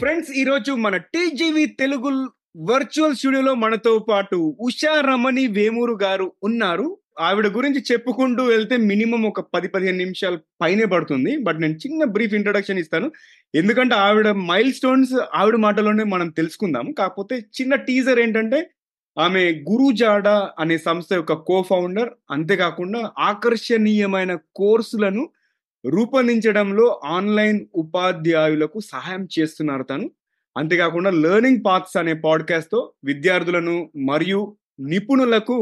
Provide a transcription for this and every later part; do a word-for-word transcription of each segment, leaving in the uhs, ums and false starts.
Friends, ఈరోజు మన TGV Telugu virtual స్టూడియోలో మనతో పాటు ఉషా రమణి వేమూరు గారు ఉన్నారు. ఆవిడ గురించి చెప్పుకుంటూ వెళ్తే మినిమం ఒక పది పదిహేను నిమిషాలు పైనే పడుతుంది. బట్ నేను చిన్న బ్రీఫ్ ఇంట్రొడక్షన్ ఇస్తాను, ఎందుకంటే ఆవిడ మైల్ స్టోన్స్ ఆవిడ మాటలోనే మనం తెలుసుకుందాం. కాకపోతే చిన్న టీజర్ ఏంటంటే, ఆమె గురుజాడ అనే సంస్థ యొక్క కో ఫౌండర్, అంతేకాకుండా ఆకర్షణీయమైన కోర్సులను రూపొందించడంలో ఆన్లైన్ ఉపాధ్యాయులకు సహాయం చేస్తున్నారు తను. అంతేకాకుండా లెర్నింగ్ పాత్స్ అనే పాడ్కాస్ట్ తో విద్యార్థులను మరియు నిపుణులకు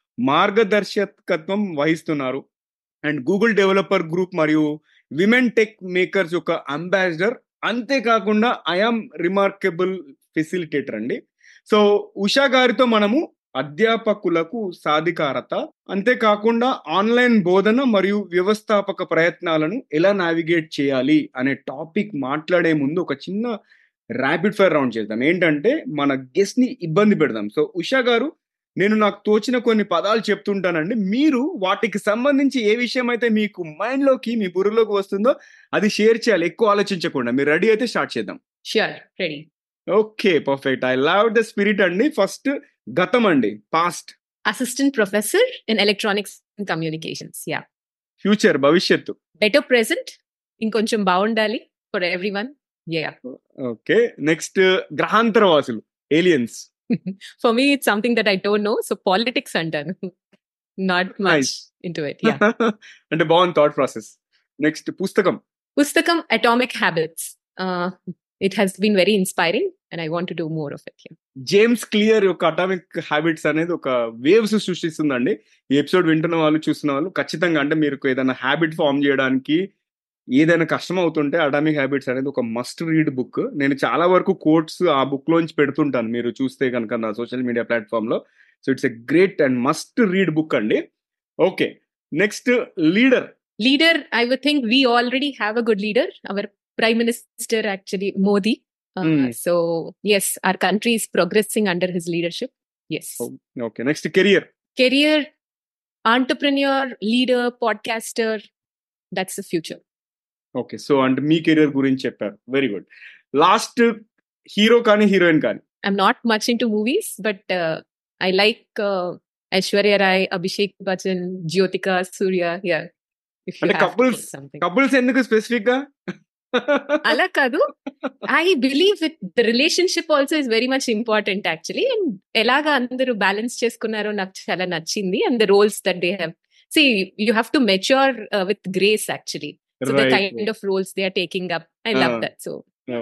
మార్గదర్శకత్వం వహిస్తున్నారు. అండ్ గూగుల్ డెవలపర్ గ్రూప్ మరియు విమెన్ టెక్ మేకర్స్ యొక్క అంబాసిడర్. అంతేకాకుండా ఐఆమ్ రిమార్కబుల్ ఫెసిలిటేటర్ అండి. సో ఉషా గారితో మనము అధ్యాపకులకు సాధికారత, అంతేకాకుండా ఆన్లైన్ బోధన మరియు వ్యవస్థాపక ప్రయత్నాలను ఎలా నావిగేట్ చేయాలి అనే టాపిక్ మాట్లాడే ముందు ఒక చిన్న ర్యాపిడ్ ఫైర్ రౌండ్ చేద్దాం. ఏంటంటే మన గెస్ట్ ని ఇబ్బంది పెడదాం. సో ఉషా గారు, నేను నాకు తోచిన కొన్ని పదాలు చెప్తుంటానండి, మీరు వాటికి సంబంధించి ఏ విషయం అయితే మీకు మైండ్ లోకి మీ బుర్రలోకి వస్తుందో అది షేర్ చేయాలి, ఎక్కువ ఆలోచించకుండా. మీరు రెడీ అయితే స్టార్ట్ చేద్దాం. Sure, ready. Okay, perfect. I love the spirit అండి. ఫస్ట్ గతం అండి, past. Assistant professor in electronics and communications. Yeah. Future, భవిష్యత్తు. బెటర్ ప్రెసెంట్, ఇంకొంచెం బాగుండాలి for everyone. Yeah. Okay, next గ్రహాంతరవాసులు, aliens. For me it's something that I don't know, so politics అంటాను. Not much into it. Yeah. అంటే బాగుంది thought process. Next పుస్తకం. పుస్తకం atomic habits. It has been very inspiring and I want to do more of it. James Clear యొక్క atomic habits అనేది ఒక waves సృష్టిస్తుందండి. ఈ episode వింటున్న వాళ్ళు, చూస్తున్న వాళ్ళు ఖచ్చితంగా, అంటే మీరు ఏదైనా హ్యాబిట్ ఫామ్ చేయడానికి ఏదైనా కష్టం అవుతుంటే అటామిక్ హ్యాబిట్స్ అనేది ఒక మస్ట్ రీడ్ బుక్. నేను చాలా వరకు కోట్స్ ఆ బుక్ లోంచి పెడుతుంటాను, మీరు చూస్తే కనుక నా సోషల్ మీడియా ప్లాట్ఫామ్ లో. So it's a great and must read book అండి. Okay, next leader. Leader, I would think we already have a good leader, our prime minister actually, Modi. Uh, mm. So yes, our country is progressing under his leadership. Yes. Oh, okay, next career. Career, entrepreneur, leader, podcaster. That's the future. Okay, so and me career gurinchi chepparu. Very good. Last, hero kani heroine kani. I'm not much into movies, but uh, I like uh, Aishwarya Rai, Abhishek Bachchan, Jyotika, Surya. Yeah. If you and have couples, something. Couples enduku specific ga? అలా కాదు, I believe it the relationship also is very much important actually. And ఎలాగా అందరూ balance చేసుకున్నారో నాకు చాలా నచ్చింది. And the roles that they have, see you have to mature with grace actually. So the kind of roles they are taking up, I love that. So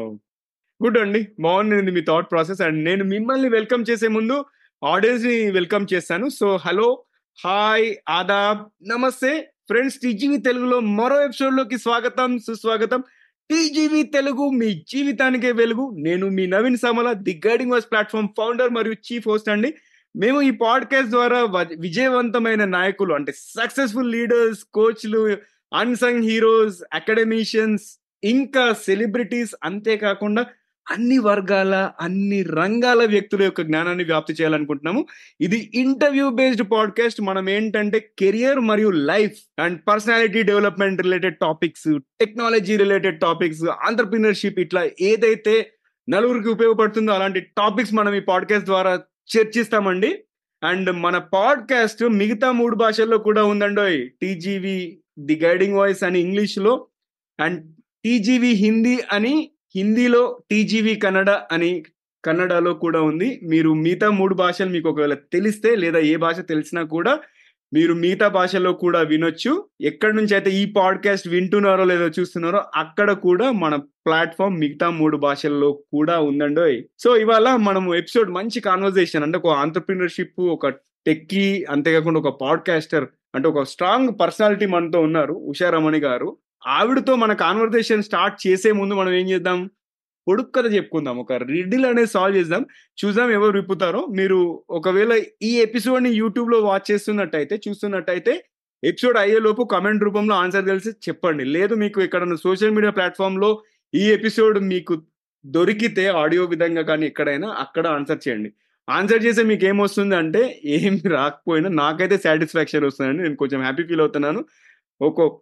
good అండి, బాగుంది మీ thought process. And నేను మిమ్మల్ని welcome చేసే ముందు audience ని welcome చేశాను. So hello, hi, Aadab, నమస్తే friends. TGV తెలుగులో మరో ఎపిసోడ్ లోకి స్వాగతం, సుస్వాగతం. టీజీవీ తెలుగు, మీ జీవితానికే వెలుగు. నేను మీ Naveen Samala, the guiding voice platform founder మరియు చీఫ్ హోస్ట్ అండి. మేము ఈ పాడ్కాస్ట్ ద్వారా విజయవంతమైన నాయకులు, అంటే సక్సెస్ఫుల్ లీడర్స్, కోచ్లు, అన్సంగ్ హీరోస్, అకాడమిషియన్స్, ఇంకా సెలబ్రిటీస్, అంతేకాకుండా అన్ని వర్గాల, అన్ని రంగాల వ్యక్తుల యొక్క జ్ఞానాన్ని వ్యాప్తి చేయాలనుకుంటున్నాము. ఇది ఇంటర్వ్యూ బేస్డ్ పాడ్కాస్ట్. మనం ఏంటంటే కెరియర్ మరియు life and personality development related topics, technology related topics, entrepreneurship, ఇట్లా ఏదైతే నలుగురికి ఉపయోగపడుతుందో అలాంటి టాపిక్స్ మనం ఈ పాడ్కాస్ట్ ద్వారా చర్చిస్తామండి. అండ్ మన పాడ్కాస్ట్ మిగతా మూడు భాషల్లో కూడా ఉందండి. టీజీవీ ది గైడింగ్ వాయిస్ అని ఇంగ్లీష్ లో, అండ్ టీజీవీ హిందీ అని హిందీలో, టీజీవీ కన్నడ అని కన్నడలో కూడా ఉంది. మీరు మిగతా మూడు భాషలు మీకు ఒకవేళ తెలిస్తే, లేదా ఏ భాష తెలిసినా కూడా మీరు మిగతా భాషలో కూడా వినొచ్చు. ఎక్కడి నుంచి అయితే ఈ పాడ్కాస్ట్ వింటున్నారో లేదో చూస్తున్నారో అక్కడ కూడా మన ప్లాట్ఫామ్ మిగతా మూడు భాషల్లో కూడా ఉందండి. సో ఇవాళ మనం ఎపిసోడ్ మంచి కాన్వర్సేషన్, అంటే ఒక ఆంటర్ప్రినర్షిప్, ఒక టెక్కీ, అంతేకాకుండా ఒక పాడ్కాస్టర్, అంటే ఒక స్ట్రాంగ్ పర్సనాలిటీ మనతో ఉన్నారు, ఉషా రమణి గారు. ఆవిడతో మన కాన్వర్సేషన్ స్టార్ట్ చేసే ముందు మనం ఏం చేద్దాం, పొడుపు కథ చెప్పుకుందాం, ఒక రిడిల్ అనేది సాల్వ్ చేద్దాం, చూద్దాం ఎవరు విప్పుతారో. మీరు ఒకవేళ ఈ ఎపిసోడ్ ని యూట్యూబ్ లో వాచ్ చేస్తున్నట్టయితే, చూస్తున్నట్టయితే, ఎపిసోడ్ అయ్యేలోపు కమెంట్ రూపంలో ఆన్సర్ తెలిసి చెప్పండి. లేదు మీకు ఎక్కడ సోషల్ మీడియా ప్లాట్ఫామ్ లో ఈ ఎపిసోడ్ మీకు దొరికితే ఆడియో విధంగా కానీ ఎక్కడైనా, అక్కడ ఆన్సర్ చేయండి. ఆన్సర్ చేస్తే మీకు ఏమొస్తుంది అంటే, ఏమి రాకపోయినా నాకైతే సాటిస్ఫాక్షన్ వస్తుందండి. నేను కొంచెం హ్యాపీ ఫీల్ అవుతున్నాను. ఒక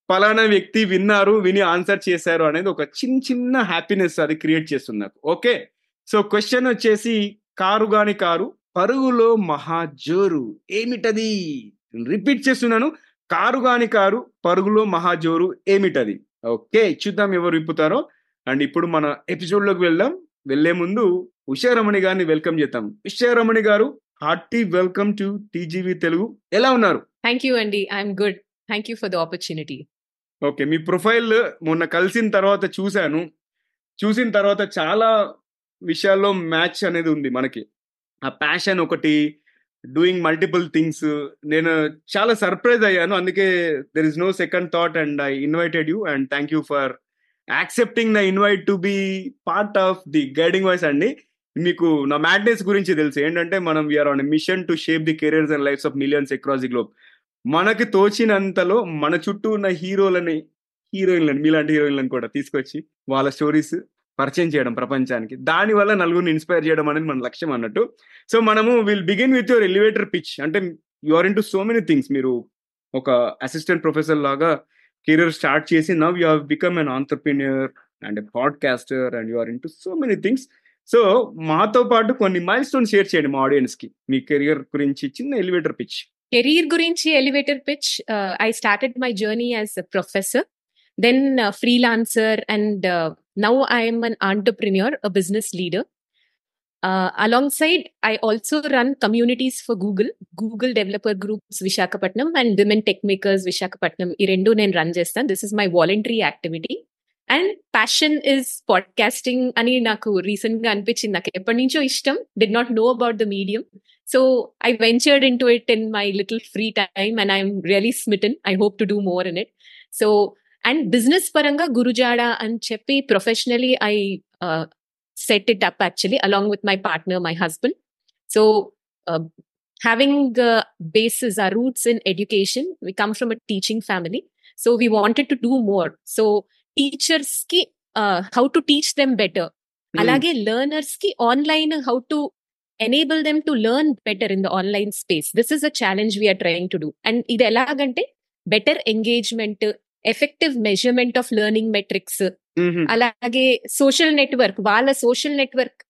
పలానా వ్యక్తి విన్నారు, విని ఆన్సర్ చేశారు అనేది ఒక చిన్న చిన్న హ్యాపీనెస్ అది క్రియేట్ చేస్తుంది నాకు. ఓకే, సో క్వశ్చన్ వచ్చేసి కారు గాని కారు పరుగులో మహాజోరు ఏమిటది? రిపీట్ చేస్తున్నాను, కారు గాని కారు పరుగులో మహాజోరు ఏమిటది? ఓకే, చూద్దాం ఎవరు విప్పుతారో. అండ్ ఇప్పుడు మన ఎపిసోడ్ లోకి వెళ్దాం. వెళ్లే ముందు ఉషారమణి గారిని వెల్కమ్ చేద్దాం. ఉషారమణి గారు, hearty welcome to TGV Telugu. ఎలా ఉన్నారు? థ్యాంక్ యూ అండి, I'm good. Thank you for the opportunity. Okay, మీ ప్రొఫైల్ మొన్న కలిసిన తర్వాత చూశాను. చూసిన తర్వాత చాలా విషయాల్లో మ్యాచ్ అనేది ఉంది మనకి. ఆ ప్యాషన్ ఒకటి, డూయింగ్ మల్టిపుల్ థింగ్స్. నేను చాలా సర్ప్రైజ్ అయ్యాను. అందుకే there is no second thought and I invited you and thank you for accepting the invite to be part of the guiding voice అండి. మీకు నా మ్యాడ్నెస్ గురించి తెలుసు ఏంటంటే, మనం we're on mission to shape the careers and lifes of millions across the globe. మనకి తోచినంతలో మన చుట్టూ ఉన్న హీరోలని, హీరోయిన్లని, మీలాంటి హీరోయిన్లను కూడా తీసుకొచ్చి వాళ్ళ స్టోరీస్ పరిచయం చేయడం ప్రపంచానికి. దానివల్ల నలుగురిని ఇన్స్పైర్ చేయడం అనేది మన లక్ష్యం అన్నట్టు. సో మనము will begin with your elevator pitch. అంటే you are into so many things. మీరు ఒక అసిస్టెంట్ ప్రొఫెసర్ లాగా కెరీర్ స్టార్ట్ చేసి now you have become an entrepreneur and a podcaster and you are into so many things. So మాతో పాటు కొన్ని mile stone share చేయండి మా audience కి, మీ కెరియర్ గురించి చిన్న ఎలివేటర్ పిచ్. కెరీర్ గురించి elevator pitch. I started my journey as a professor, then uh, freelancer, and uh, now I am an entrepreneur, a business leader. Uh, alongside, I also run communities for Google, Google Developer Groups Vishakhapatnam and Women Tech Makers Vishakhapatnam. Ee rendu nen run chestan. This is my voluntary activity. And passion is podcasting ani naku recent ga anpichindi. Naku eppadi nuncho ishtam, did not know about the medium. So I ventured into it in my little free time and I'm really smitten. I hope to do more in it. So and business paranga Gurujada and Cheppi, professionally I uh, set it up actually along with my partner, my husband. So uh, having uh, bases, our roots in education, we come from a teaching family. So we wanted to do more. So teachers ki uh, how to teach them better. Mm. Alage learners ki online how to enable them to learn better in the online space. This is a challenge we are trying to do. And ఇది ఎలాగంటే better engagement, effective measurement of learning metrics, అలాగే social network, వాళ్ళ social network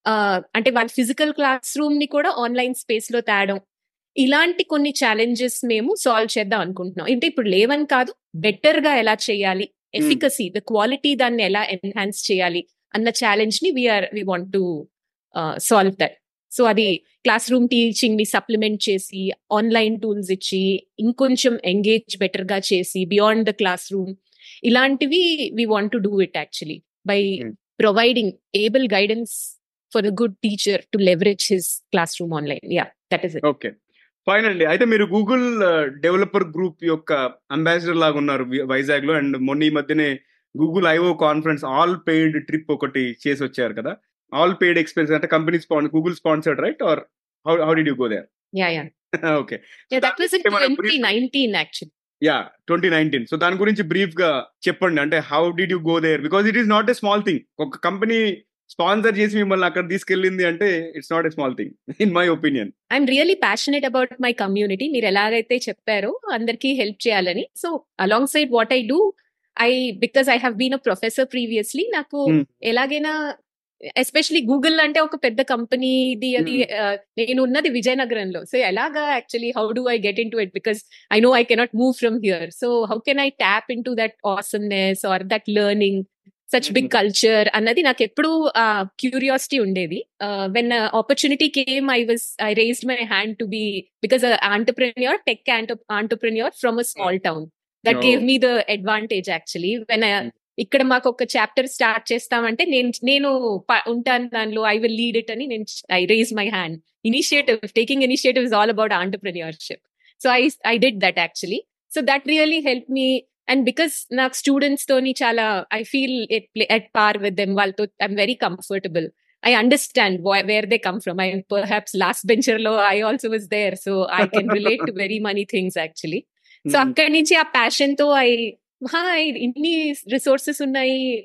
అంటే వాళ్ళ physical class room ని కూడా online space లో తేడం, ఇలాంటి కొన్ని ఛాలెంజెస్ మేము సాల్వ్ చేద్దాం అనుకుంటున్నాం. అంటే ఇప్పుడు లేవని కాదు, బెటర్ గా ఎలా చేయాలి, ఎఫికసీ, ద క్వాలిటీ దాన్ని ఎలా ఎన్హాన్స్ చేయాలి అన్న ఛాలెంజ్ ని we're we want to solve that. So అది క్లాస్ రూమ్ టీచింగ్ ని సప్లిమెంట్ చేసి, ఆన్లైన్ టూల్స్ ఇచ్చి, ఇంకొంచెం ఎంగేజ్ బెటర్ గా చేసి, బియాండ్ ద క్లాస్ రూమ్, ఇలాంటివి we want to do it actually by providing able guidance for a good teacher to leverage his classroom online. Yeah, that is it. Okay, fine అండి. అయితే మీరు Google developer group యొక్క ambassador లాగా ఉన్నారు వైజాగ్ లో, and మొన్న ఈ మధ్యనే Google IO conference all paid trip ఒకటి చేసి వచ్చారు కదా. All paid expenses at a company sponsor, Google sponsored, right? Or how how did you go there? Yeah, yeah. Okay. Yeah, that was in twenty nineteen actually. Yeah, twenty nineteen. So దాని గురించి brief గా చెప్పండి. అంటే how did you go there? Because it is not a small thing. ఒక company sponsor చేసి మిమ్మల్ని అక్కడ తీసుకెళ్ళింది అంటే it's not a small thing in my opinion. I'm really passionate about my community. మీరు ఎలాగైతే చెప్పారో అందరికీ హెల్ప్ చేయాలని. So alongside what I do, I because I have been a professor previously, నాకు ఎలాగైనా ఎస్పెషలీ గూగుల్ అంటే ఒక పెద్ద కంపెనీ ఇది, అది నేను ఉన్నది విజయనగరంలో. సో ఎలాగా actually how do I get into it, because I know I cannot move from here. So how can I tap into that awesomeness or that learning, such big culture అన్నది నాకు ఎప్పుడు curiosity ఉండేది. When opportunity came, I was I raised my hand to be, because entrepreneur, tech entrepreneur from a small town, that gave me the advantage actually. When ఇక్కడ మాకు ఒక chapter start చేస్తామంటే నేను నేను ఉంటాను దానిలో, ఐ విల్ లీడ్ ఇట్ అని నేను I raise my hand. Initiative, taking initiative is all about entrepreneurship. So I I did that actually. So that really help me. And because నాకు స్టూడెంట్స్ తోని చాలా I feel at par with them, వాళ్ళతో I'm very comfortable. I understand why, where they come from. I perhaps last bencher lo I also was there, so I can relate to very many things actually. So akkadi nunchi aa passion tho I ha inni resources unnayi,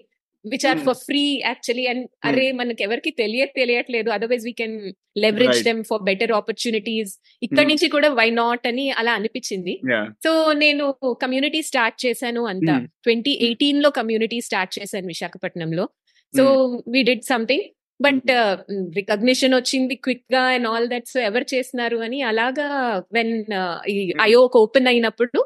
which are for free actually. And అరే మనకి ఎవరికి తెలియ తెలియట్లేదు, otherwise we can leverage them for better opportunities. ఇక్కడ నుంచి కూడా why not అని అలా అనిపించింది. సో నేను కమ్యూనిటీ స్టార్ట్ చేశాను అంతా. ట్వంటీ ఎయిటీన్ లో కమ్యూనిటీ స్టార్ట్ చేశాను విశాఖపట్నంలో. So we did something, but recognition వచ్చింది క్విక్ గా అండ్ ఆల్ దట్. సో ఎవరు చేస్తున్నారు అని అలాగా వెన్ ఐఓ ఓపెన్ అయినప్పుడు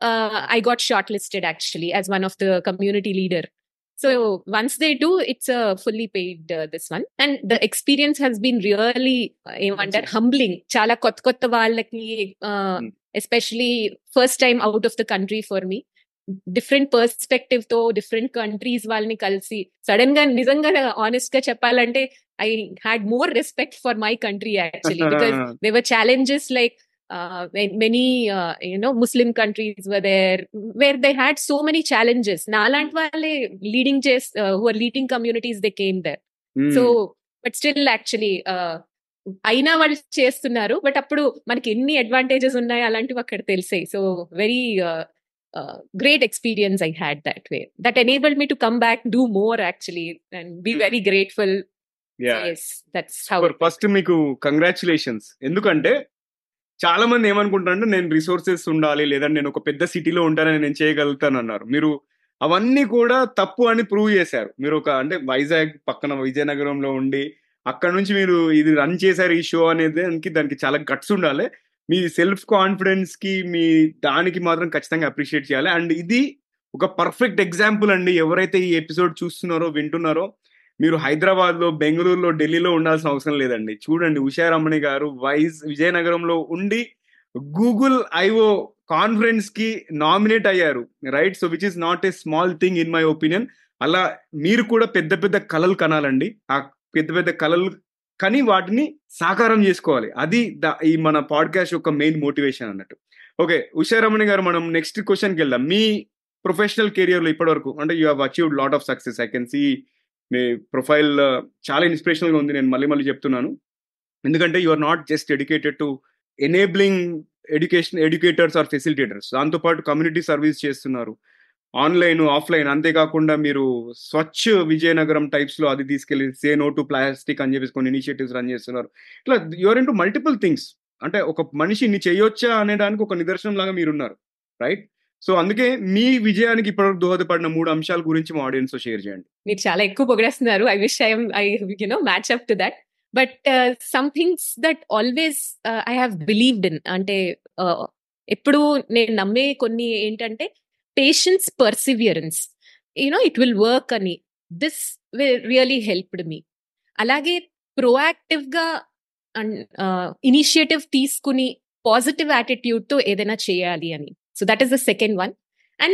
I got shortlisted actually as one of the community leader. So once they do, it's a fully paid uh, this one, and the experience has been really uh, humbling. Chala kotta kotta vallaki, uh, mm. especially first time out of the country for me, different perspective tho different countries వాళ్ళని కలిసి sudden గా నిజంగా honest గా చెప్పాలంటే I had more respect for my country actually, because there were challenges like Uh, many uh, you know Muslim countries were there where they had so many challenges. Nalant wale leading just uh, who are leading communities, they came there. mm. So but still actually aina వాళ్ళు చేస్తున్నారు, but అప్పుడు మనకి ఎన్ని advantages ఉన్నాయి అలాంటివి అక్కడ తెలిసాయి. So very great experience I had that way, that enabled me to come back, do more actually, and be mm. very grateful. Yeah, so yes, that's how. First మీకు కంగ్రాచులేషన్స్. ఎందుకంటే చాలా మంది ఏమనుకుంటారంటే నేను రిసోర్సెస్ ఉండాలి, లేదంటే నేను ఒక పెద్ద సిటీలో ఉంటానని నేను చేయగలుగుతాను అన్నారు. మీరు అవన్నీ కూడా తప్పు అని ప్రూవ్ చేశారు. మీరు ఒక అంటే వైజాగ్ పక్కన విజయనగరంలో ఉండి అక్కడ నుంచి మీరు ఇది రన్ చేశారు ఈ షో అనేది, దానికి దానికి చాలా గట్స్ ఉండాలి. మీ సెల్ఫ్ కాన్ఫిడెన్స్ కి మీ దానికి మాత్రం ఖచ్చితంగా అప్రిషియేట్ చేయాలి. అండ్ ఇది ఒక పర్ఫెక్ట్ ఎగ్జాంపుల్ అండి. ఎవరైతే ఈ ఎపిసోడ్ చూస్తున్నారో వింటున్నారో, మీరు హైదరాబాద్ లో, బెంగళూరులో, ఢిల్లీలో ఉండాల్సిన అవసరం లేదండి. చూడండి, ఉషారమణి గారు వైజ్ విజయనగరంలో ఉండి గూగుల్ ఐఓ కాన్ఫరెన్స్ కి నామినేట్ అయ్యారు, right? So which is not a small thing in my opinion. అలా మీరు కూడా పెద్ద పెద్ద కళలు కనాలండి. ఆ పెద్ద పెద్ద కళలు కని వాటిని సాకారం చేసుకోవాలి. అది ఈ మన పాడ్కాస్ట్ యొక్క మెయిన్ మోటివేషన్ అన్నట్టు. ఓకే ఉషారమణి గారు, మనం నెక్స్ట్ క్వశ్చన్కి వెళ్దాం. మీ ప్రొఫెషనల్ కెరియర్ లో ఇప్పటి వరకు అంటే you have achieved lot of success. I can see మీ ప్రొఫైల్ చాలా ఇన్స్పిరేషనల్ గా ఉంది. నేను మళ్ళీ మళ్ళీ చెప్తున్నాను, ఎందుకంటే you are not just dedicated to enabling education educators or facilitators, దాంతోపాటు కమ్యూనిటీ సర్వీస్ చేస్తున్నారు, ఆన్లైన్ ఆఫ్లైన్. అంతేకాకుండా మీరు స్వచ్ఛ విజయనగరం టైప్స్ లో అది తీసుకెళ్లి సే నో టు ప్లాస్టిక్ అని చెప్పేసి కొన్ని ఇనిషియేటివ్స్ రన్ చేస్తున్నారు. ఇట్లా you're into multiple things. అంటే ఒక మనిషి ఇన్ని చేయొచ్చా అనేదానికి ఒక నిదర్శనం లాగా మీరున్నారు, రైట్? సో అందుకే మీ విజయానికి ఇప్పటివరకు దోహదపడిన మూడు అంశాల గురించి మా ఆడియన్స్ తో షేర్ చేయండి. మీరు చాలా ఎక్కువ పొగిడేస్తున్నారు. I wish I I you know match up to that. But some things that always I have believed in, అంటే ఎప్పుడు నేను నమ్మే కొన్ని ఏంటంటే patience, perseverance, you know it will work అని. This really helped me. అలాగే ప్రోయాక్టివ్ గా ఇనిషియేటివ్ తీసుకుని పాజిటివ్ యాటిట్యూడ్ తో ఏదైనా చేయాలి అని. So that is the second one. And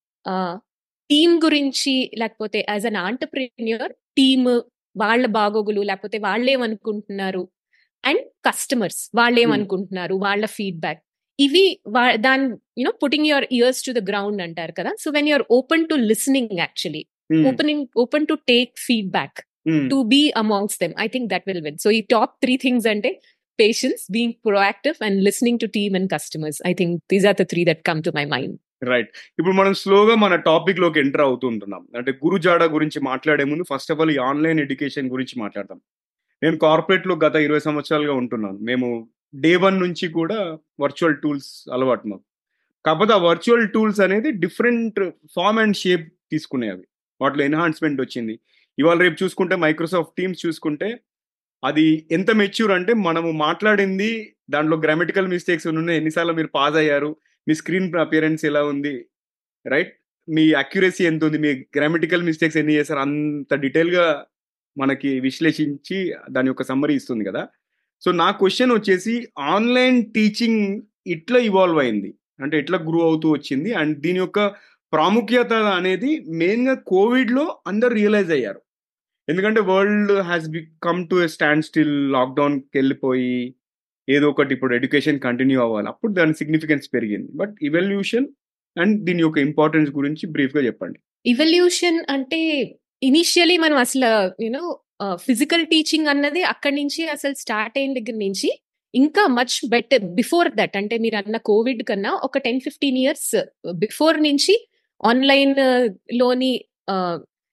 team గురించి, లేకపోతే యాజ్ అన్ ఆంటర్ప్రెన్యూర్ టీమ్ వాళ్ళ బాగోగులు, లేకపోతే వాళ్ళేమనుకుంటున్నారు, అండ్ కస్టమర్స్ వాళ్ళేమనుకుంటున్నారు, వాళ్ళ ఫీడ్బ్యాక్, ఇవి దాని you know putting your ears to the ground అంటారు కదా. So when you're open to listening, actually opening open to take feedback, to be amongst them, I think that will win. So ఈ top three things అంటే patience, being proactive, and listening to team and customers. I think these are the three that come to my mind. Right. ఇప్పుడు మనం స్లోగా మన topic లోకి enter అవుతుంటున్నాం. అంటే గురుజాడ గురించి మాట్లాడే ముందు ఫస్ట్ ఆఫ్ ఆల్ ఈ ఆన్లైన్ ఎడ్యుకేషన్ గురించి మాట్లాడదాం. నేను కార్పొరేట్ లో గత ఇరవై సంవత్సరాలుగా ఉంటున్నాను. మేము డే వన్ నుంచి కూడా వర్చువల్ టూల్స్ అలవాటు మాకు. కాకపోతే ఆ వర్చువల్ టూల్స్ అనేది డిఫరెంట్ ఫార్మ్ అండ్ షేప్ తీసుకునేవి, వాటిలో ఎన్హాన్స్మెంట్ వచ్చింది. ఇవాళ రేపు చూసుకుంటే మైక్రోసాఫ్ట్ టీమ్స్ చూసుకుంటే అది ఎంత మెచ్యూర్ అంటే మనము మాట్లాడింది దాంట్లో గ్రామటికల్ మిస్టేక్స్ ఉన్నాయి, ఎన్నిసార్లు మీరు పాజ్ అయ్యారు, మీ స్క్రీన్ అపియరెన్స్ ఎలా ఉంది, రైట్, మీ అక్యురసీ ఎంత ఉంది, మీ గ్రామటికల్ మిస్టేక్స్ ఎన్ని చేశారు, అంత డీటెయిల్గా మనకి విశ్లేషించి దాని యొక్క సమ్మరీ ఇస్తుంది కదా. సో నా క్వశ్చన్ వచ్చేసి, ఆన్లైన్ టీచింగ్ ఇట్లా ఇవాల్వ్ అయింది అంటే ఎట్లా గ్రో అవుతూ వచ్చింది, అండ్ దీని యొక్క ప్రాముఖ్యత అనేది మెయిన్గా కోవిడ్లో అందరు రియలైజ్ అయ్యారు. ఎందుకంటే world has become to a standstill, లాక్డౌన్కి వెళ్ళిపోయి ఏదో ఒకటి ఇప్పుడు ఎడ్యుకేషన్ కంటిన్యూ అవ్వాలి, అప్పుడు దాని సిగ్నిఫికెన్స్ పెరిగింది. బట్ ఇవల్యూషన్ అండ్ దీని యొక్క ఇంపార్టెన్స్ గురించి బ్రీఫ్ గా చెప్పండి. ఇవల్యూషన్ అంటే ఇనిషియలీ మనం అసలు యూనో ఫిజికల్ టీచింగ్ అన్నది అక్కడి నుంచి అసలు స్టార్ట్ అయిన దగ్గర నుంచి ఇంకా మచ్ బెటర్ బిఫోర్ దట్, అంటే మీరు అన్న కోవిడ్ కన్నా ఒక టెన్ ఫిఫ్టీన్ ఇయర్స్ బిఫోర్ నుంచి ఆన్లైన్ లోని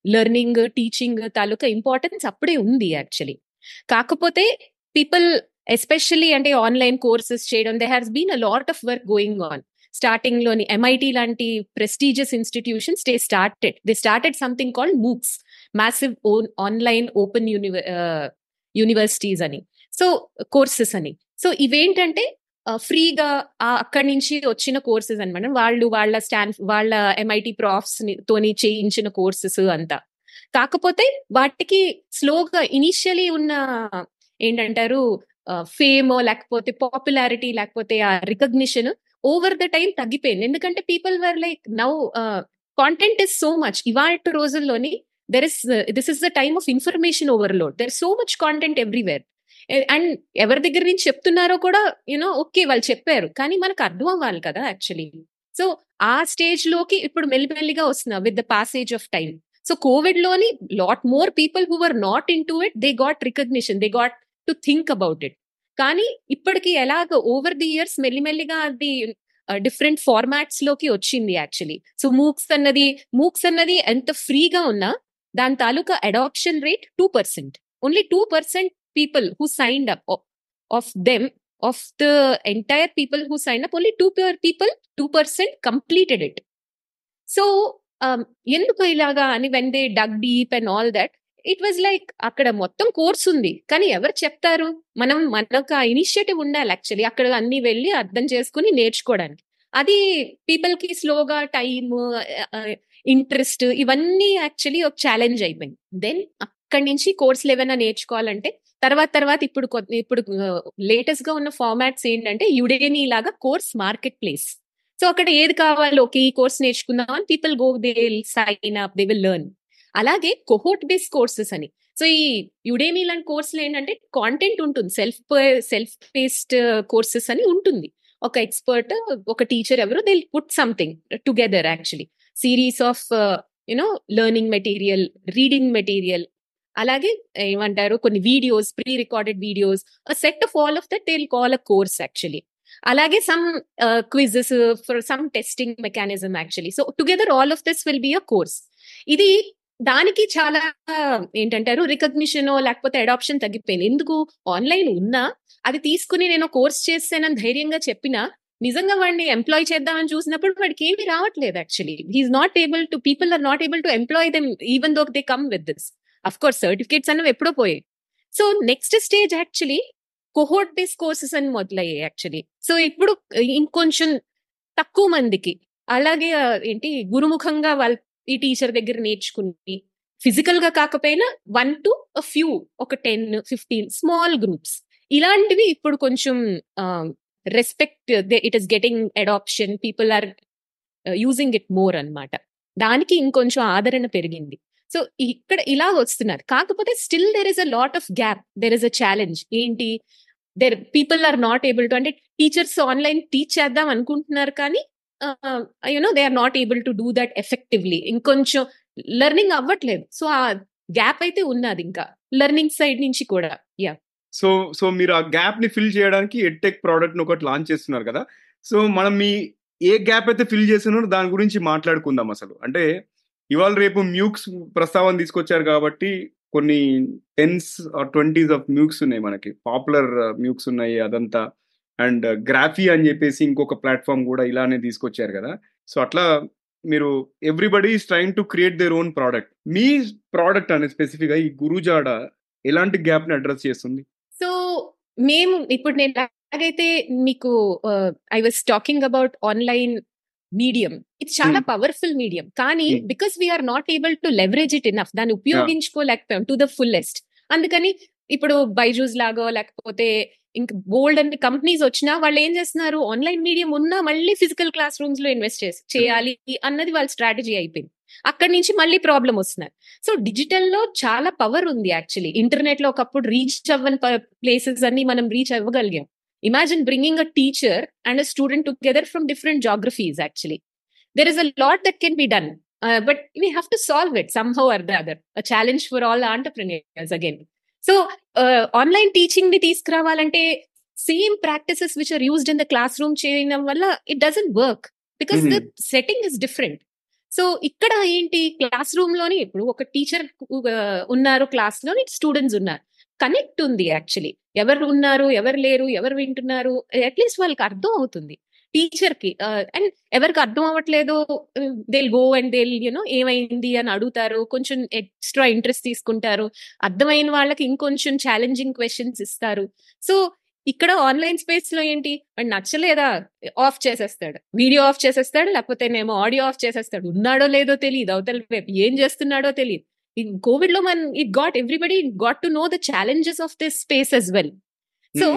లెర్నింగ్ టీచింగ్ తాలూకా ఇంపార్టెన్స్ అప్పుడే ఉంది యాక్చువల్లీ. కాకపోతే పీపుల్ ఎస్పెషల్లీ అంటే ఆన్లైన్ కోర్సెస్ చేయడం, they has been a lot of work going on. Starting లోని ఎంఐటి లాంటి prestigious institutions they started they started something called MOOCs, massive own online open univ universities అని, so courses అని. So ఇవేంటంటే ఫ్రీగా అక్కడి నుంచి వచ్చిన కోర్సెస్ అనమాట. వాళ్ళు వాళ్ళ స్టాన్ వాళ్ళ ఎంఐటి ప్రాఫ్స్ తోని చేయించిన కోర్సెస్ అంతా. కాకపోతే వాటికి స్లోగా ఇనిషియలీ ఉన్న ఏంటంటారు ఫేమ్ లేకపోతే పాపులారిటీ లేకపోతే ఆ రికగ్నిషన్ ఓవర్ ద టైం తగ్గిపోయింది. ఎందుకంటే people were like now content is so much. ఇవాళ రోజుల్లోని there is this is the time of information overload. There so much content everywhere. And ఎవరి దగ్గర నుంచి చెప్తున్నారో కూడా యూనో ఓకే వాళ్ళు చెప్పారు, కానీ మనకు అర్థం అవ్వాలి కదా యాక్చువల్లీ. సో ఆ స్టేజ్ లోకి ఇప్పుడు మెల్లిమెల్లిగా వస్తున్నా with the passage of time. So COVID లోని lot more people who were not into it, they got recognition, they got to think about it. కానీ ఇప్పటికి ఎలాగ ఓవర్ ది ఇయర్స్ మెల్లిమెల్లిగా అది డిఫరెంట్ ఫార్మాట్స్ లోకి వచ్చింది యాక్చువల్లీ. సో మూక్స్ అన్నది MOOCs అన్నది ఎంత ఫ్రీగా ఉన్నా దాని తాలూకా adoption rate two percent only two percent people who signed up of, of them of the entire people who signed up, only two people two percent completed it. So um enduku ilaga ani when they dug deep and all that, it was like akkada mottham course undi kani evaru cheptaru, manam manaka initiative undali actually akkada anni velli ardham cheskoni నేర్చుకోవడానికి. అది people కి స్లోగా time interest ఇవన్నీ actually ఒక challenge అయిపోయింది. Then అక్కడి నుంచి కోర్సులు ఏమైనా నేర్చుకోవాలంటే తర్వాత తర్వాత ఇప్పుడు ఇప్పుడు లేటెస్ట్ గా ఉన్న ఫార్మాట్స్ ఏంటంటే యుడేమి లాగా కోర్స్ మార్కెట్ ప్లేస్. సో అక్కడ ఏది కావాలో ఓకే ఈ కోర్స్ నేర్చుకుందాం అని people go, they will sign up, they will learn. అలాగే కోహోర్ట్ బేస్డ్ కోర్సెస్ అని. సో ఈ యుడేమి లాంటి కోర్సులు ఏంటంటే కాంటెంట్ ఉంటుంది, సెల్ఫ్ సెల్ఫ్ బేస్డ్ కోర్సెస్ అని ఉంటుంది. ఒక ఎక్స్పర్ట్ ఒక టీచర్ ఎవరు they put something together actually, series of you know learning material, reading material, అలాగే ఏమంటారు కొన్ని videos, pre recorded videos, set of all of that they will call a course actually. అలాగే some quizzes for some testing mechanism actually. So together all of this will be a course. ఇది దానికి చాలా ఏంటంటారు recognition లేకపోతే adoption తగ్గిపోయింది. ఎందుకు? Online ఉన్నా అది తీసుకుని నేను కోర్స్ చేస్తానని ధైర్యంగా చెప్పినా నిజంగా వాడిని ఎంప్లాయ్ చేద్దామని చూసినప్పుడు వాడికి ఏమీ రావట్లేదు actually. He is not able to, people are not able to employ them even though they come with this. Of course certificates అన్నవి ఎప్పుడో పోయాయి. So next stage actually cohort based courses అని మొదలయ్యాయి యాక్చువల్లీ. సో ఇప్పుడు ఇంకొంచెం తక్కువ మందికి అలాగే ఏంటి గురుముఖంగా వాళ్ళ ఈ టీచర్ దగ్గర నేర్చుకుని ఫిజికల్ గా కాకపోయినా వన్ టు ఫ్యూ ఒక టెన్ ఫిఫ్టీన్ స్మాల్ గ్రూప్స్ ఇలాంటివి ఇప్పుడు కొంచెం respect, it is getting adoption, people are using it more అన్నమాట. దానికి ఇంకొంచెం ఆదరణ పెరిగింది. సో ఇక్కడ ఇలా వస్తున్నారు. కాకపోతే still there is a lot of gap, there is a challenge. ఏంటి? There people are not able to, అంటే టీచర్స్ ఆన్లైన్ టీచ్ చేద్దాం అనుకుంటున్నారు కానీ you know they are not able to do that effectively. ఇంకొంచెం లెర్నింగ్ అవ్వట్లేదు. సో ఆ gap అయితే ఉన్నది ఇంకా లెర్నింగ్ సైడ్ నుంచి కూడా. యా సో సో మీరు ఆ గ్యాప్ ని ఫిల్ చేయడానికి ఎడ్టెక్ ప్రోడక్ట్ ని ఒకటి లాంచ్ చేస్తున్నారు కదా. సో మనం మీ ఏ గ్యాప్ అయితే ఫిల్ చేస్తున్నారో దాని గురించి మాట్లాడుకుందాం. అసలు అంటే ఇవాళ రేపు మ్యూక్స్ ప్రస్తావన తీసుకొచ్చారు కాబట్టి కొన్ని tens or twenties of MOOCs ఉన్నాయి, మనకి పాపులర్ మ్యూక్స్ ఉన్నాయి అదంతా. అండ్ గ్రాఫీ అని చెప్పేసి ఇంకొక ప్లాట్ఫామ్ కూడా ఇలానే తీసుకొచ్చారు కదా. సో అట్లా మీరు everybody is trying to create their own product. మీ ప్రోడక్ట్ అనేది స్పెసిఫిక్ గా ఈ గురుజాడ ఎలాంటి గ్యాప్ ని అడ్రస్ చేస్తుంది? సో మేము ఇప్పుడు నేను ఎలాగైతే మీకు I was talking about online medium, ఇది చాలా పవర్ఫుల్ మీడియం, కానీ because we're not able to leverage it enough, దాన్ని ఉపయోగించుకోలేకపోయాం టు ద ఫుల్లెస్ట్. అందుకని ఇప్పుడు బైజూస్ లాగో లేకపోతే ఇంకా బోల్డ్ అన్ని కంపెనీస్ వచ్చినా వాళ్ళు ఏం చేస్తున్నారు, ఆన్లైన్ మీడియం ఉన్నా మళ్ళీ ఫిజికల్ క్లాస్ రూమ్స్ లో ఇన్వెస్ట్ చేసి చేయాలి అన్నది వాళ్ళ స్ట్రాటజీ అయిపోయింది. అక్కడి నుంచి మళ్ళీ ప్రాబ్లం వస్తున్నారు. సో డిజిటల్ లో చాలా పవర్ ఉంది యాక్చువల్లీ. ఇంటర్నెట్ లో ఒకప్పుడు రీచ్ అవ్వని ప్లేసెస్ అన్ని మనం రీచ్ అవ్వగలిగాం. Imagine bringing a teacher and a student together from different geographies actually. There is a lot that can be done, uh, but we have to solve it somehow or the other. A challenge for all entrepreneurs again. So uh, online teaching ni తీసుకురావాలంటే same practices which are used in the classroom చేయడం వల్ల it doesn't work because mm-hmm. the setting is different. So ఇక్కడ ఏంటి, class room లోని ఇప్పుడు ఒక teacher ఉన్నారు, class లోని స్టూడెంట్స్ ఉన్నారు, కనెక్ట్ ఉంది యాక్చువల్లీ. ఎవరు ఉన్నారు, ఎవరు లేరు, ఎవరు వింటున్నారు, అట్లీస్ట్ వాళ్ళకి అర్థం అవుతుంది టీచర్ కి. అండ్ ఎవరికి అర్థం అవ్వట్లేదు, they'll go and they'll you know ఏమైంది అని అడుగుతారు, కొంచెం ఎక్స్ట్రా ఇంట్రెస్ట్ తీసుకుంటారు. అర్థమైన వాళ్ళకి ఇంకొంచెం ఛాలెంజింగ్ క్వశ్చన్స్ ఇస్తారు. సో ఇక్కడ ఆన్లైన్ స్పేస్ లో ఏంటి, వాడు నచ్చలేదా ఆఫ్ చేసేస్తాడు, వీడియో ఆఫ్ చేసేస్తాడు, లేకపోతే నేమో ఆడియో ఆఫ్ చేసేస్తాడు, ఉన్నాడో లేదో తెలియదు, అవతల వైపు ఏం చేస్తున్నాడో తెలియదు. కోవిడ్ లో మన it got everybody got to know the challenges of this space as well. సో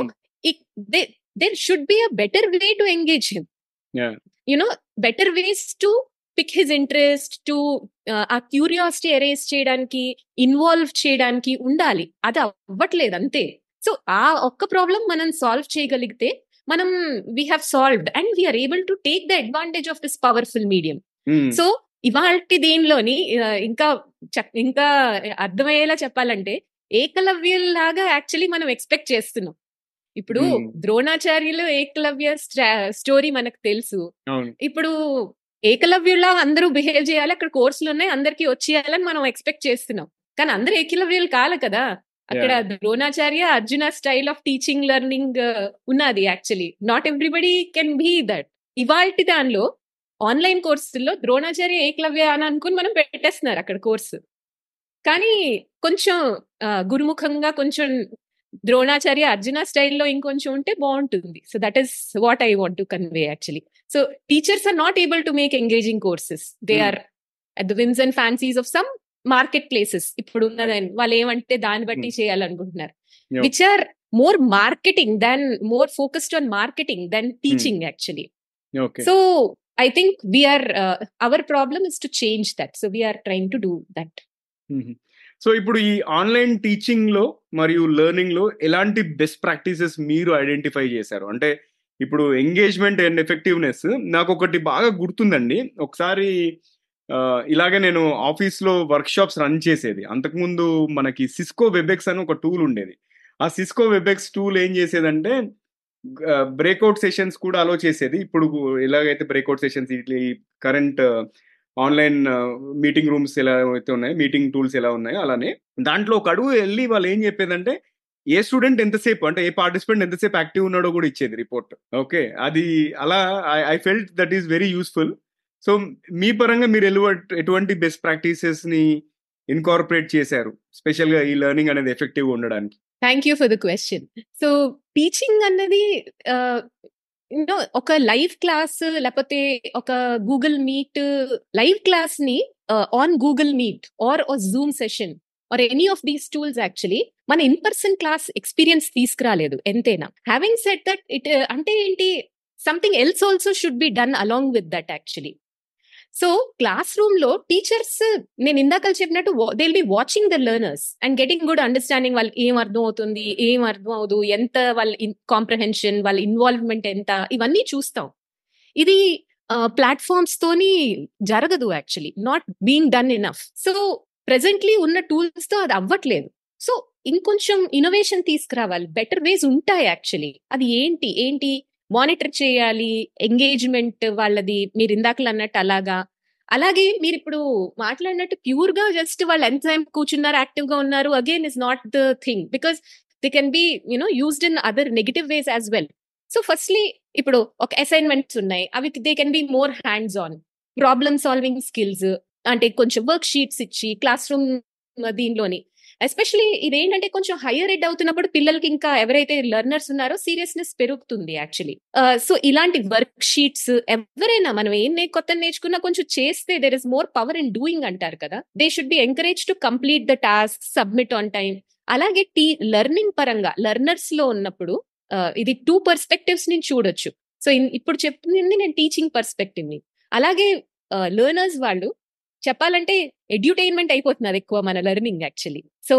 there should be a better way to engage him. Yeah. You know, better ways to pick his interest, to uh, ఆ curiosity arouse చేయడానికి, involve చేయడానికి ఉండాలి. అది అవ్వట్లేదు అంతే. So ఆ ఒక్క ప్రాబ్లం మనం సాల్వ్ చేయగలిగితే మనం we have solved and we're able to take the advantage of this powerful medium. So ఇవాల్టి దీనిలోని ఇంకా ఇంకా అర్థమయ్యేలా చెప్పాలంటే, ఏకలవ్యం లాగా యాక్చువల్లీ మనం ఎక్స్పెక్ట్ చేస్తున్నాం. ఇప్పుడు ద్రోణాచార్యులు ఏకలవ్య స్టోరీ మనకు తెలుసు. ఇప్పుడు ఏకలవ్యులా అందరూ బిహేవ్ చేయాలి, అక్కడ కోర్సులు ఉన్నాయి, అందరికి వచ్చేయాలని మనం ఎక్స్పెక్ట్ చేస్తున్నాం. కానీ అందరు ఏకలవ్యులు కాదు కదా. అక్కడ Dronacharya Arjuna style of teaching learning ఉన్నది actually. Not everybody can be that. ఇవాల్టి దానిలో ఆన్లైన్ కోర్సుల్లో ద్రోణాచార్య ఏకలవ్య అని అనుకుని మనం పెట్టేస్తున్నారు అక్కడ కోర్సు. కానీ కొంచెం గురుముఖంగా కొంచెం ద్రోణాచార్య అర్జున స్టైల్లో ఇంకొంచెం ఉంటే బాగుంటుంది. So that is what I want to convey actually. So teachers are not able to make engaging courses. They are at the whims and fancies of some market places. ఇప్పుడు ఉన్నదని వాళ్ళు ఏమంటే దాన్ని బట్టి చేయాలనుకుంటున్నారు, which are more marketing than more focused on marketing than teaching actually. So I think we're our problem is to change that. So we're trying to do that. So ఇప్పుడు ఈ online teaching లో మరియు learning లో ఎలాంటి best practices మీరు identify చేశారు? అంటే ఇప్పుడు ఎంగేజ్మెంట్ అండ్ ఎఫెక్టివ్నెస్ నాకు ఒకటి బాగా గుర్తుందండి. ఒకసారి ఇలాగే నేను ఆఫీస్లో వర్క్ షాప్స్ రన్ చేసేది. అంతకుముందు మనకి సిస్కో వెబెక్స్ అని ఒక టూల్ ఉండేది. ఆ సిస్కో వెబెక్స్ టూల్ ఏం చేసేదంటే బ్రేక్అవుట్ సెషన్స్ కూడా అలో చేసేది. ఇప్పుడు ఎలాగైతే బ్రేక్అవుట్ సెషన్స్ ఈ కరెంట్ ఆన్లైన్ మీటింగ్ రూమ్స్ ఎలా అయితే ఉన్నాయో, మీటింగ్ టూల్స్ ఎలా ఉన్నాయో అలానే దాంట్లో ఒక అడుగు వెళ్ళి వాళ్ళు ఏం చెప్పేదంటే ఏ స్టూడెంట్ ఎంతసేపు అంటే ఏ పార్టిసిపెంట్ ఎంతసేపు యాక్టివ్ ఉన్నాడో కూడా ఇచ్చేది రిపోర్ట్. ఓకే, అది అలా I felt that is very useful. So మీ పరంగా మీరు ఎటువంటి బెస్ట్ ప్రాక్టీసెస్ ని ఇన్కార్పొరేట్ చేశారు స్పెషల్ గా ఈ లెర్నింగ్ అనేది ఎఫెక్టివ్ గా ఉండడానికి? Thank you for the question. So teaching అన్నది యూనో ఒక లైవ్ క్లాస్ లేకపోతే ఒక గూగుల్ మీట్ లైవ్ క్లాస్ ని on Google Meet or Zoom session or any of these tools actually మన ఇన్ పర్సన్ క్లాస్ ఎక్స్పీరియన్స్ తీసుకురాలేదు ఎంతైనా. హ్యావింగ్ సెడ్ దట్ ఇట్ అంటే ఏంటి, something else also should be done along with that actually. So classroom లో teachers నేను ఇందాక చెప్పినట్టు they will be watching the learners and getting good understanding. వాళ్ళకి ఏం అర్థం అవుతుంది, ఏం అర్థం అవదు, ఎంత వాళ్ళ కాంప్రహెన్షన్, వాళ్ళ ఇన్వాల్వ్మెంట్ ఎంత, ఇవన్నీ చూస్తాం. ఇది ప్లాట్ఫామ్స్ తోని జరగదు actually, not being done enough. So presently ఉన్న టూల్స్ తో అది అవ్వట్లేదు. సో ఇంకొంచెం ఇన్నోవేషన్ తీసుకురావాలి, బెటర్ వేస్ ఉంటాయి యాక్చువల్లీ. అది ఏంటి ఏంటి మానిటర్ చేయాలి, ఎంగేజ్మెంట్ వాళ్ళది మీరు ఇందాకలు అన్నట్టు అలాగా. అలాగే మీరు ఇప్పుడు మాట్లాడినట్టు ప్యూర్ గా జస్ట్ వాళ్ళు ఎంత టైం కూర్చున్నారు, యాక్టివ్ గా ఉన్నారు, again is not the thing, because they can be you know used in other negative ways as well. So firstly ఇప్పుడు ఒక అసైన్మెంట్స్ ఉన్నాయి, అవి they can be more hands on, problem solving skills అంటే కొంచెం worksheets ఇచ్చి classroom దీనిలోని. Especially ఇదేంటంటే కొంచెం హైయర్ ఎడ్ అవుతున్నప్పుడు పిల్లలకి ఇంకా ఎవరైతే లెర్నర్స్ ఉన్నారో సీరియస్నెస్ పెరుగుతుంది యాక్చువల్లీ. సో ఇలాంటి వర్క్ షీట్స్ ఎవరైనా మనం ఏం కొత్త నేర్చుకున్నా కొంచెం చేస్తే there is more power in doing అంటారు కదా. They should be encourage to complete the task, submit on time. అలాగే టీ లెర్నింగ్ పరంగా లెర్నర్స్ లో ఉన్నప్పుడు ఇది టూ పర్స్పెక్టివ్స్ ని చూడొచ్చు. సో ఇప్పుడు చెప్తుంది నేను టీచింగ్ పర్స్పెక్టివ్ ని. అలాగే లెర్నర్స్ వాళ్ళు చెప్పాలంటే ఎడ్యుటైన్మెంట్ అయిపోతున్నది ఎక్కువ మన లెర్నింగ్ యాక్చువల్లీ. సో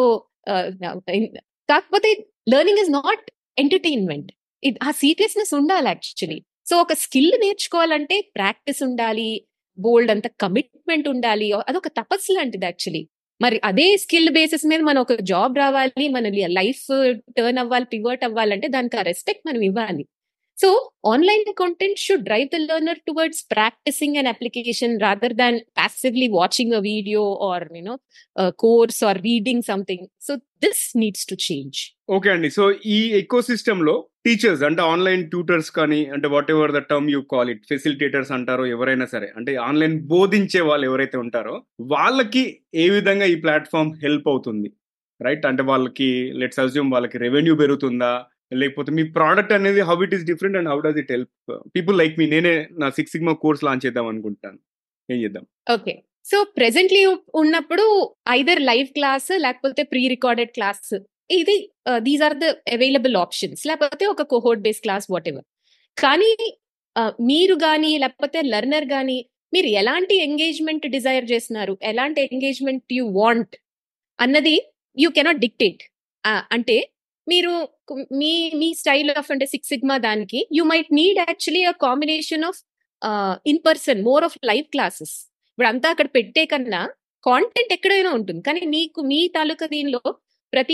కాకపోతే లెర్నింగ్ ఇస్ నాట్ ఎంటర్టైన్మెంట్, ఆ సీరియస్నెస్ ఉండాలి యాక్చువల్లీ. సో ఒక స్కిల్ నేర్చుకోవాలంటే ప్రాక్టీస్ ఉండాలి, బోల్డ్ అంత కమిట్మెంట్ ఉండాలి, అదొక తపస్సు లాంటిది యాక్చువల్లీ. మరి అదే స్కిల్ బేసిస్ మీద మన ఒక జాబ్ రావాలి, మన లైఫ్ టర్న్ అవ్వాలి, పివర్ట్ అవ్వాలంటే దానికి ఆ రెస్పెక్ట్ మనం ఇవ్వాలి. So online content should drive the learner towards practicing an application rather than passively watching a video or, you know, a course or reading something. So this needs to change. Okay అండి. So ఈ ecosystem లో teachers అంటే online tutors కానీ అంటే whatever the term you call it, facilitators అంటారో ఎవరైనా సరే, అంటే ఆన్లైన్ బోధించే వాళ్ళు ఎవరైతే ఉంటారో వాళ్ళకి ఏ విధంగా ఈ ప్లాట్ఫామ్ హెల్ప్ అవుతుంది, రైట్? అంటే వాళ్ళకి లెట్స్ అజ్యూమ్ వాళ్ళకి రెవెన్యూ పెరుగుతుందా, లేకపోతే మీ ప్రోడక్ట్ అనేది how it is different and how does it help people like me? నేనే నా సిక్స్ సిగ్మా కోర్స్ లాంచ్ చేద్దాం అనుకుంటాను, ఏం చేద్దాం? ఓకే, సో ప్రెసెంట్లీ ఉన్నప్పుడు ఐదర్ లైవ్ క్లాస్ లేకపోతే ప్రీ రికార్డెడ్ క్లాస్, ఇది these are the available options, లేకపోతే ఒక cohort based class whatever. కానీ మీరు కానీ లేకపోతే లెర్నర్ కానీ మీరు ఎలాంటి ఎంగేజ్మెంట్ డిజైర్ చేస్తున్నారు, ఎలాంటి ఎంగేజ్మెంట్ యూ వాంట్ అన్నది యూ కెనాట్ డిక్టేట్. అంటే మీరు మీ మీ స్టైల్ ఆఫ్ అంటే సిక్స్ సిగ్మా దానికి you might need actually a combination of in person, more of live classes. ఇప్పుడు అంతా అక్కడ పెట్టే కన్నా కాంటెంట్ ఎక్కడైనా ఉంటుంది, కానీ నీకు మీ తాలూకా దీనిలో ప్రతి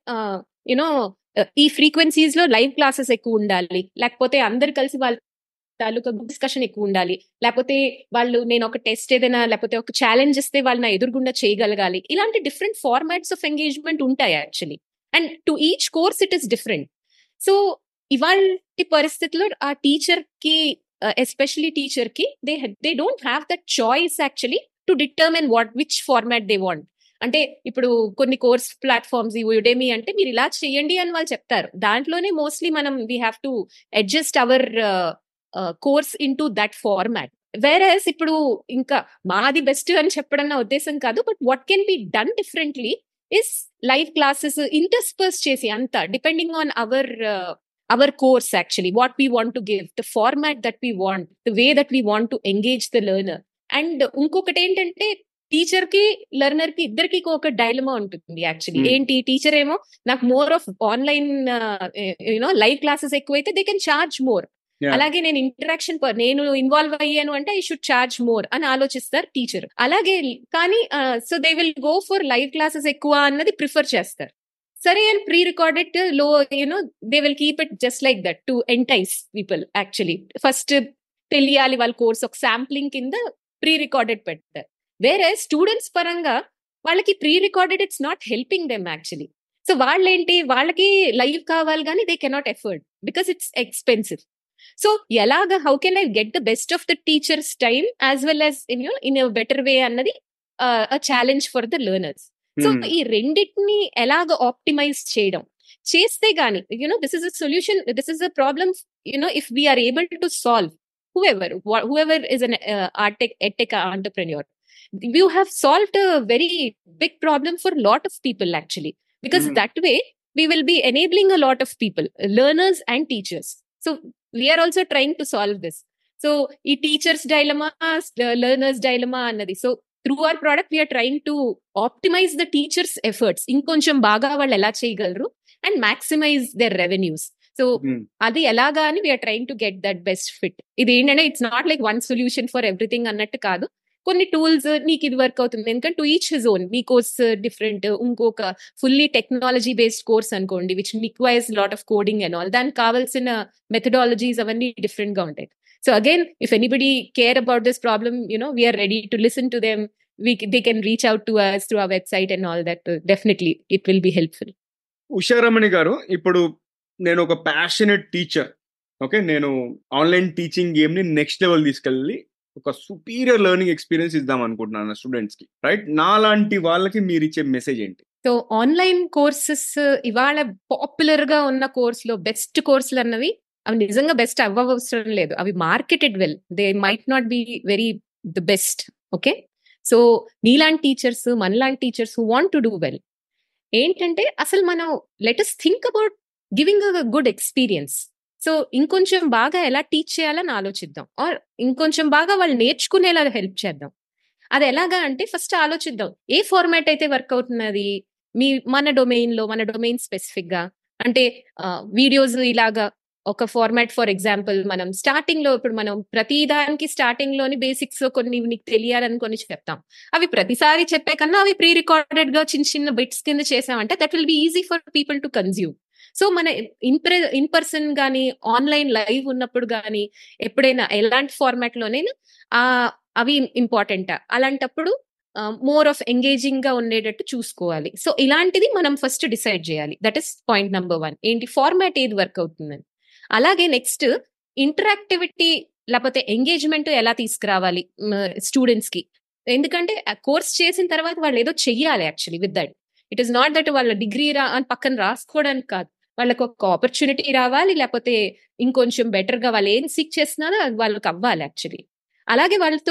యూనో ఈ ఫ్రీక్వెన్సీస్ లో లైవ్ క్లాసెస్ ఎక్కువ ఉండాలి, లేకపోతే అందరు కలిసి వాళ్ళ తాలూకా డిస్కషన్ ఎక్కువ ఉండాలి, లేకపోతే వాళ్ళు నేను ఒక టెస్ట్ ఏదైనా లేకపోతే ఒక ఛాలెంజ్ ఇస్తే వాళ్ళు నా ఎదురుగుండా చేయగలగాలి. ఇలాంటి డిఫరెంట్ ఫార్మాట్స్ ఆఫ్ ఎంగేజ్మెంట్ ఉంటాయి actually, and to each course it is different. So ఇవాళ పరిస్థితిలో ఆ టీచర్ కి, ఎస్పెషలీ టీచర్ కి, they they don't have that choice actually to determine what which format they want. అంటే ఇప్పుడు కొన్ని కోర్స్ ప్లాట్ఫామ్స్ యుడెమీ అంటే మీరు ఇలా చేయండి అని వాళ్ళు చెప్తారు, దాంట్లోనే మోస్ట్లీ మనం we have to adjust our course into that format. వేరేస్ ఇప్పుడు ఇంకా మాది బెస్ట్ అని చెప్పడం నా ఉద్దేశం కాదు, but what can be done differently is live classes intersperse చేసి అంతా depending on our our course actually, what we want to give, the format that we want, the way that we want to engage the learner. And ఇంకొకటి ఏంటంటే teacher కి learner కి ఇద్దరికి ఒక dilemma ఉంటుంది actually. ఏంటి, టీచర్ ఏమో నాకు more of online you know live classes ఎక్కువైతే దే కెన్ చార్జ్ మోర్, అలాగే నేను ఇంటరాక్షన్ నేను ఇన్వాల్వ్ అయ్యాను అంటే ఐ షుడ్ చార్జ్ మోర్ అని ఆలోచిస్తారు టీచర్. అలాగే కానీ so they will go for live classes ఎక్కువ అన్నది ప్రిఫర్ చేస్తారు. సరే అని ప్రీ రికార్డెడ్ లో you know they will keep it just like that to entice people actually. First తెలియాలి వాళ్ళ కోర్స్, ఒక శాంప్లింగ్ కింద ప్రీ రికార్డెడ్ పెడతారు. వేరే స్టూడెంట్స్ పరంగా వాళ్ళకి pre recorded it's not helping them actually. So వాళ్ళేంటి, వాళ్ళకి లైవ్ కావాలి కానీ they cannot afford because it's expensive. So ఎలాగా how can I get the best of the teachers time as well as in you in a better way అన్నది a challenge for the learners. So ఈ రెండింటిని ఎలాగ optimize చేయడం చేస్తే గానీ you know this is a solution, this is a problem you know if we are able to solve whoever whoever is an uh, artech edtech entrepreneur, you have solved a very big problem for a lot of people actually, because mm-hmm. that way we will be enabling a lot of people, learners and teachers. So we are also trying to solve this. So e teachers dilemma, learners dilemma annadi, so through our product we are trying to optimize the teachers efforts inkoncham baga vallu ela cheyagalaru and maximize their revenues. So అది ఎలాగా అని we're trying to get that best fit. ఇది ఏంటంటే it's not like one solution for everything అన్నట్టు కాదు. కొన్ని tools నీకు ఇది వర్క్ అవుతుంది, ఎందుకంటే టు ఈచ్ హిజ్ ఓన్. మీ కోర్స్ డిఫరెంట్, ఇంకొక ఫుల్లీ టెక్నాలజీ బేస్డ్ కోర్స్ అనుకోండి which requires lot of coding and all, దానికి కావాల్సిన మెథడాలజీస్ అవన్నీ డిఫరెంట్ గా ఉంటాయి. So again if anybody care about this problem you know we are ready to listen to them. We they can reach out to us through our website and all that. Uh, definitely it will be helpful. Usharamani garu, ఇప్పుడు నేను ఒక passionate teacher, okay, నేను online teaching game ని next level తీసుకెళ్ళి ఒక superior learning experience ఇద్దాం అనుకుంటున్నాను students కి, రైట్? నాలాంటి వాళ్ళకి మీరు ఇచ్చే మెసేజ్ ఏంటి? సో ఆన్లైన్ కోర్సెస్ ఇవాళ పాపులర్ గా ఉన్న కోర్స్ లో బెస్ట్ కోర్సులు అన్నవి అవి నిజంగా బెస్ట్ అవ్వవసరం లేదు, అవి marketed well, they might not be very the best. Okay, so నీలాంటి టీచర్స్, మనలాంటి teachers who want to do well ఏంటంటే అసలు మనం let us think about giving a good experience. So ఇంకొంచెం బాగా ఎలా టీచ్ చేయాలని ఆలోచిద్దాం, ఆర్ ఇంకొంచెం బాగా వాళ్ళు నేర్చుకునేలా హెల్ప్ చేద్దాం. అది ఎలాగా అంటే ఫస్ట్ ఆలోచిద్దాం ఏ ఫార్మాట్ అయితే వర్క్ అవుతున్నది మీ మన డొమైన్ లో, మన డొమైన్ స్పెసిఫిక్ గా. అంటే వీడియోస్ ఇలాగా ఒక ఫార్మాట్, ఫర్ ఎగ్జాంపుల్ మనం స్టార్టింగ్ లో ఇప్పుడు మనం ప్రతి దానికి స్టార్టింగ్ లోని బేసిక్స్ కొన్ని నీకు తెలియాలని కొన్ని చెప్తాం, అవి ప్రతిసారి చెప్పే కన్నా అవి ప్రీ రికార్డెడ్ గా చిన్న చిన్న బిట్స్ కింద చేసామంటే that will be easy for people to consume. So మన ఇన్ ఇన్ పర్సన్ గానీ ఆన్లైన్ లైవ్ ఉన్నప్పుడు గానీ ఎప్పుడైనా ఎలాంటి ఫార్మాట్ లోనైనా ఆ అవి ఇంపార్టెంట్. అలాంటప్పుడు మోర్ ఆఫ్ ఎంగేజింగ్ గా ఉండేటట్టు చూసుకోవాలి. సో ఇలాంటిది మనం ఫస్ట్ డిసైడ్ చేయాలి. That is point number one. ఏంటి ఫార్మాట్ ఏది వర్క్ అవుతుందని. అలాగే నెక్స్ట్ ఇంటరాక్టివిటీ లేకపోతే ఎంగేజ్మెంట్ ఎలా తీసుకురావాలి స్టూడెంట్స్ కి. ఎందుకంటే కోర్స్ చేసిన తర్వాత వాళ్ళు ఏదో చెయ్యాలి actually with that. It is not that వాళ్ళ డిగ్రీ రా అని పక్కన రాసుకోవడానికి కాదు, వాళ్ళకి ఒక ఆపర్చునిటీ రావాలి, లేకపోతే ఇంకొంచెం బెటర్ గా వాళ్ళు ఏం సీక్ చేస్తున్నారో అది వాళ్ళకి అవ్వాలి యాక్చువల్లీ. అలాగే వాళ్ళతో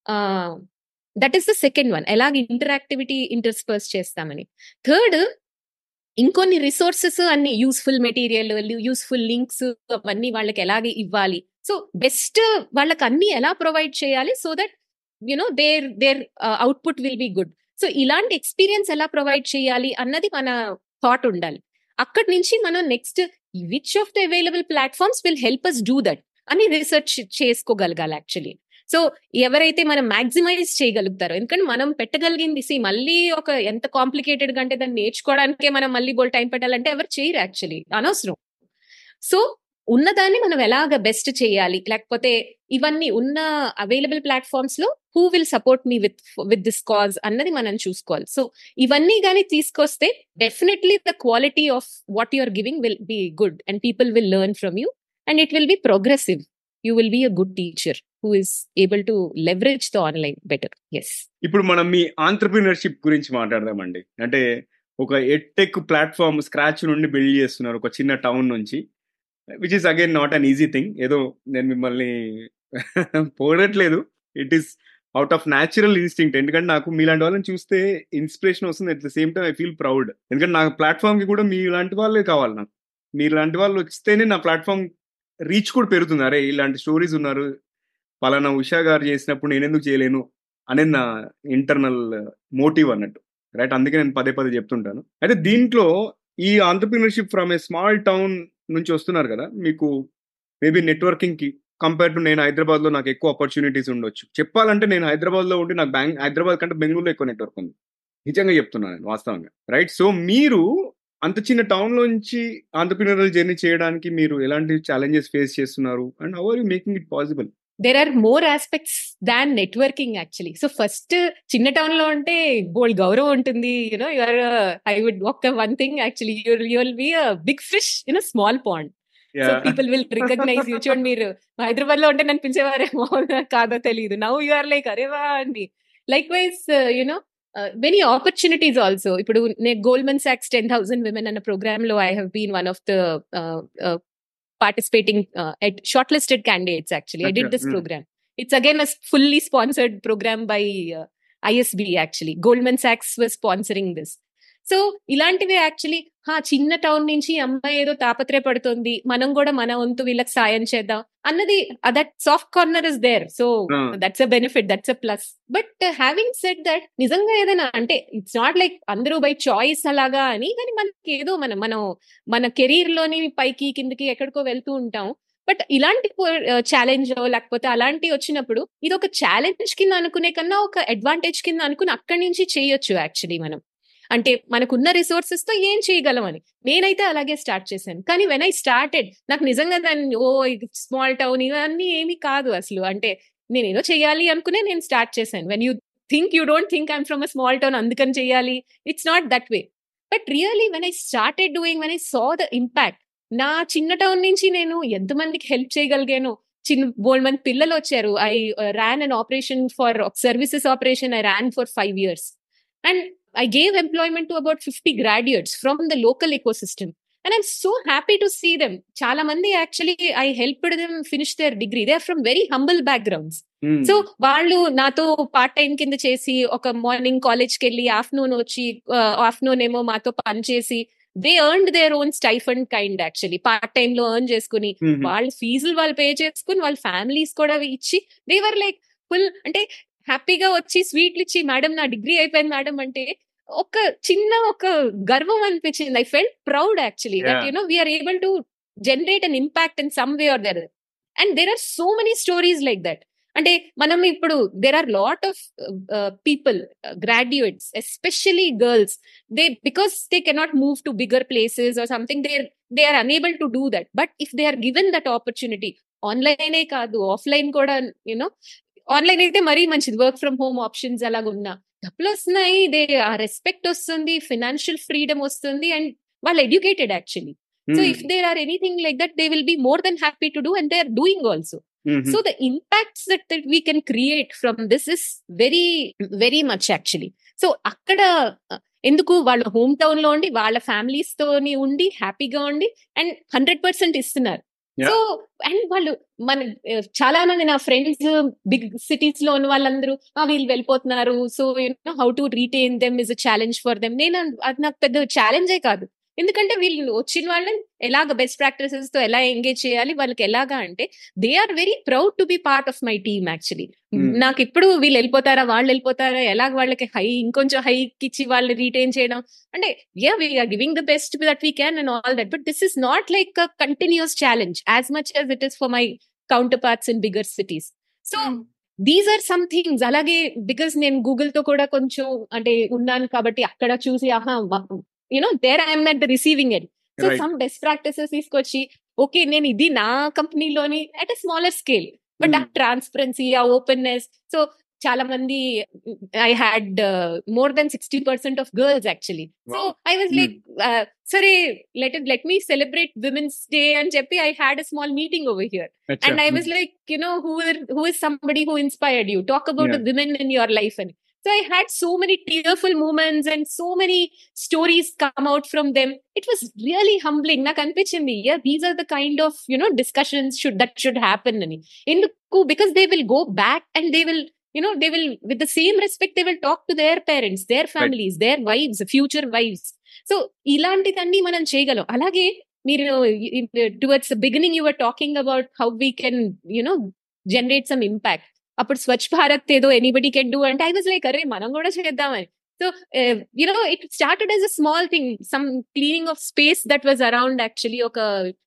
that is the second one, ఎలాగ ఇంటరాక్టివిటీ ఇంటర్స్పర్స్ చేస్తామని. థర్డ్, ఇంకొన్ని రిసోర్సెస్ అన్ని యూస్ఫుల్ మెటీరియల్, యూస్ఫుల్ లింక్స్ అవన్నీ వాళ్ళకి ఎలాగే ఇవ్వాలి. సో బెస్ట్ వాళ్ళకి అన్ని ఎలా ప్రొవైడ్ చేయాలి so that you know their their output will be good. So ఇలాంటి ఎక్స్పీరియన్స్ ఎలా ప్రొవైడ్ చేయాలి అన్నది మన థాట్ ఉండాలి. అక్కడి నుంచి మనం next which of the available platforms will help us do that అని రీసెర్చ్ చేసుకోగలగాలి యాక్చువల్లీ. సో ఎవరైతే మనం మాక్సిమైజ్ చేయగలుగుతారో, ఎందుకంటే మనం పెట్టగలిగింది సి మళ్ళీ ఒక ఎంత కాంప్లికేటెడ్ గా అంటే దాన్ని నేర్చుకోవడానికే మనం మళ్ళీ బోల్ టైం పెట్టాలంటే ఎవరు చేయరు యాక్చువల్లీ, అనవసరం. సో ఉన్నదాన్ని మనం ఎలాగ బెస్ట్ చేయాలి, లేకపోతే ఇవన్నీ ఉన్న అవైలబుల్ ప్లాట్ఫామ్స్ లో who will support me with with this cause అన్నది మనం చూసుకోవాలి. సో ఇవన్నీ కానీ తీసుకొస్తే definitely the quality of what you are giving will be good and people will learn from you and it will be progressive. You will be a good teacher who is able to leverage the online better. Yes. ఇప్పుడు మనం మీ entrepreneurship గురించి మాట్లాడదామండి. అంటే ఒక edtech platform scratch నుండి build చేస్తున్నారు ఒక చిన్న టౌన్ నుంచి. Which is again not an easy thing. ఏదో నేను మిమ్మల్ని పొగడట్లేదు. It is out of natural instinct. ఎందుకంటే నాకు మీలాంటి వాళ్ళని చూస్తే ఇన్స్పిరేషన్ వస్తుంది. At the same time I feel proud. ఎందుకంటే నా ప్లాట్‌ఫామ్‌కి కూడా మీలాంటి వాళ్ళే కావాలి నాకు. మీలాంటి వాళ్ళు వస్తేనే నా ప్లాట్‌ఫామ్ రీచ్ కూడా పెరుగుతుంది. అరే ఇలాంటి స్టోరీస్ ఉన్నారు, పలానా ఉషా గారు చేసినప్పుడు నేను ఎందుకు చేయలేను అనేది నా ఇంటర్నల్ మోటివ్ అన్నట్టు, రైట్? అందుకే నేను పదే పదే చెప్తుంటాను. అయితే దీంట్లో ఈ entrepreneurship from a small town నుంచి వస్తున్నారు కదా, మీకు మేబీ నెట్వర్కింగ్ కి కంపేర్ టు నేను హైదరాబాద్ లో నాకు ఎక్కువ ఆపర్చునిటీస్ ఉండొచ్చు. చెప్పాలంటే నేను హైదరాబాద్ లో ఉండి నాకు బ్యాంక్ హైదరాబాద్ కంటే బెంగళూరులో ఎక్కువ నెట్వర్క్ ఉంది. నిజంగా చెప్తున్నాను నేను వాస్తవంగా, రైట్? సో మీరు అంత చిన్న టౌన్ నుంచి ఆంటర్‌ప్రెన్యూరియల్ జర్నీ చేయడానికి మీరు ఎలాంటి ఛాలెంజెస్ ఫేస్ చేస్తున్నారు and how are you making it possible? There are more aspects than networking actually. So first, చిన్న టౌన్ లో అంటే బోల్డ్ గౌరవం ఉంటుంది. You know, you are a, I would walk one thing actually, you'll you'll be a big fish in a small pond. Yeah. So people will recognize you. చూడండి, మీరు హైదరాబాద్ లో ఉంటే నన్ను పిలిచేవారేమో కాదో తెలియదు. Now you are like అరేవా అండి. Likewise, uh, you know, uh, many opportunities also. ఇప్పుడు నేను గోల్డ్మన్ సాక్స్ టెన్ థౌసండ్ విమెన్ అన్న ప్రోగ్రామ్ లో I have been one of the uh, uh, participating uh, at shortlisted candidates actually. I did this mm. program. It's again a fully sponsored program by uh, I S B actually. Goldman Sachs was sponsoring this. So ఇలాంటివి actually హా చిన్న town నుంచి అమ్మాయి ఏదో తాపత్రయపడుతుంది, మనం కూడా మన వంతు వీళ్ళకి సాయం చేద్దాం అన్నది, that soft corner is there. So that's a benefit, that's a plus. But having said that, నిజంగా ఏదైనా అంటే ఇట్స్ నాట్ లైక్ అందరూ బై చాయిస్ అలాగా అని, కానీ మనకి ఏదో మనం మనం మన కెరీర్ లోని పైకి కిందకి ఎక్కడికో వెళ్తూ ఉంటాం. బట్ ఇలాంటి ఛాలెంజ్ లేకపోతే అలాంటి వచ్చినప్పుడు ఇది ఒక ఛాలెంజ్ కింద అనుకునే కన్నా ఒక అడ్వాంటేజ్ కింద అనుకుని అక్కడి నుంచి చేయొచ్చు యాక్చువల్లీ. మనం అంటే మనకున్న రిసోర్సెస్ తో ఏం చేయగలమని నేనైతే అలాగే స్టార్ట్ చేశాను. కానీ వెన్ ఐ స్టార్టెడ్, నాకు నిజంగా దాన్ని ఓ స్మాల్ టౌన్ ఇవన్నీ ఏమీ కాదు అసలు. అంటే నేను ఏదో చెయ్యాలి అనుకునే నేను స్టార్ట్ చేశాను. When you think you don't think I'm from a small town అందుకని చెయ్యాలి, it's not that way. But really when I started doing, when I saw the impact, నా చిన్న టౌన్ నుంచి నేను ఎంతమందికి హెల్ప్ చేయగలిగాను. చిన్న బోల్డ్ మంది పిల్లలు వచ్చారు. I ran an operation for services operation. I ran for five years and I gave employment to about fifty graduates from the local ecosystem and I'm so happy to see them. Chala mandi actually I helped them finish their degree. They are from very humble backgrounds. hmm. So వాళ్ళు నాతో part time కింద చేసి ఒక morning college కి వెళ్ళి afternoon వచ్చి afternoon ఏమో మాతో పని చేసి they earned their own stipend kind actually. Part time లో ఎర్న్ చేసుకుని వాళ్ళ ఫీజులు వాళ్ళు పే చేసుకుని వాళ్ళ ఫ్యామిలీస్ కూడా ఇచ్చి they were like full, అంటే హ్యాపీగా వచ్చి స్వీట్లు ఇచ్చి మేడం నా డిగ్రీ అయిపోయింది మేడం అంటే ఒక చిన్న ఒక గర్వం అనిపించింది. I felt proud actually that you know we're able to generate an impact in some way or other. And there are so many stories like that. అంటే మనం ఇప్పుడు there are lot of people, graduates especially girls, they because they cannot move to bigger places or something, there they are unable to do that. But if they are given that opportunity, ఆన్లైనే కాదు offline కూడా, you know online అయితే మరీ మంచిది, work from home options అలాగున్నా డబ్బులు వస్తున్నాయి, they ఆ రెస్పెక్ట్ వస్తుంది, ఫినాన్షియల్ ఫ్రీడమ్ వస్తుంది, అండ్ వాళ్ళు educated actually. So if there are anything like that, they will be more than happy to do, and they are doing also. Mm-hmm. So the impacts that, that we can create from this is very, very much actually. So akkada ఎందుకు వాళ్ళ home town లో ఉండి వాళ్ళ families తోని ఉండి హ్యాపీగా ఉండి and hundred percent ఇస్తున్నారు. సో అండ్ వాళ్ళు మన చాలా మంది నా ఫ్రెండ్స్ బిగ్ సిటీస్ లో ఉన్న వాళ్ళందరూ వీళ్ళు వెళ్ళిపోతున్నారు, so you know how to retain them is a challenge for them. నేను అది నాకు పెద్ద ఛాలెంజే కాదు, ఎందుకంటే వీళ్ళు వచ్చిన వాళ్ళని ఎలాగ బెస్ట్ ప్రాక్టీసెస్ తో ఎలా ఎంగేజ్ చేయాలి, వాళ్ళకి ఎలాగా అంటే they are very proud to be part of my team actually. నాకు ఇప్పుడు వీళ్ళు వెళ్ళిపోతారా వాళ్ళు వెళ్ళిపోతారా ఎలాగ వాళ్ళకి హై ఇంకొంచెం హైక్ ఇచ్చి వాళ్ళని రీటైన్ చేయడం అంటే yeah we're giving the best that we can and all that, but this is not like a continuous challenge as much as it is for my counterparts in bigger cities. So these are some things. అలాగే because నేను Google తో కూడా కొంచెం అంటే ఉన్నాను కాబట్టి అక్కడ చూసి ఆహా you know there I am at the receiving end. So right. Some best practices తీసుకొచ్చి ఓకే నేను ఇది నా కంపెనీలోని at a smaller scale, but ఆ ట్రాన్స్పరెన్సీ, ఆ ఓపెన్నెస్. సో చాలా మంది I had more than sixty percent of girls actually. So I was like సరే let let me celebrate women's day అని చెప్పి I had a small meeting over here and I was like you know who who is somebody who inspired you, talk about the women in your life అని. So I had so many tearful moments and so many stories come out from them. It was really humbling. Nak anpichindi, yeah, these are the kind of, you know, discussions should that should happen ani. Enduku because they will go back and they will, you know, they will with the same respect they will talk to their parents, their families, right. their wives, future wives. So ilanti tanni manam cheyagalom. Alage మీరు towards the beginning you were talking about how we can, you know, generate some impact. అప్పుడు స్వచ్ఛ భారత్ ఏదో anybody can do అంటే I was like అరే మనం కూడా చేద్దామని. So you know it started as a small thing, some cleaning of space that was around actually, ఒక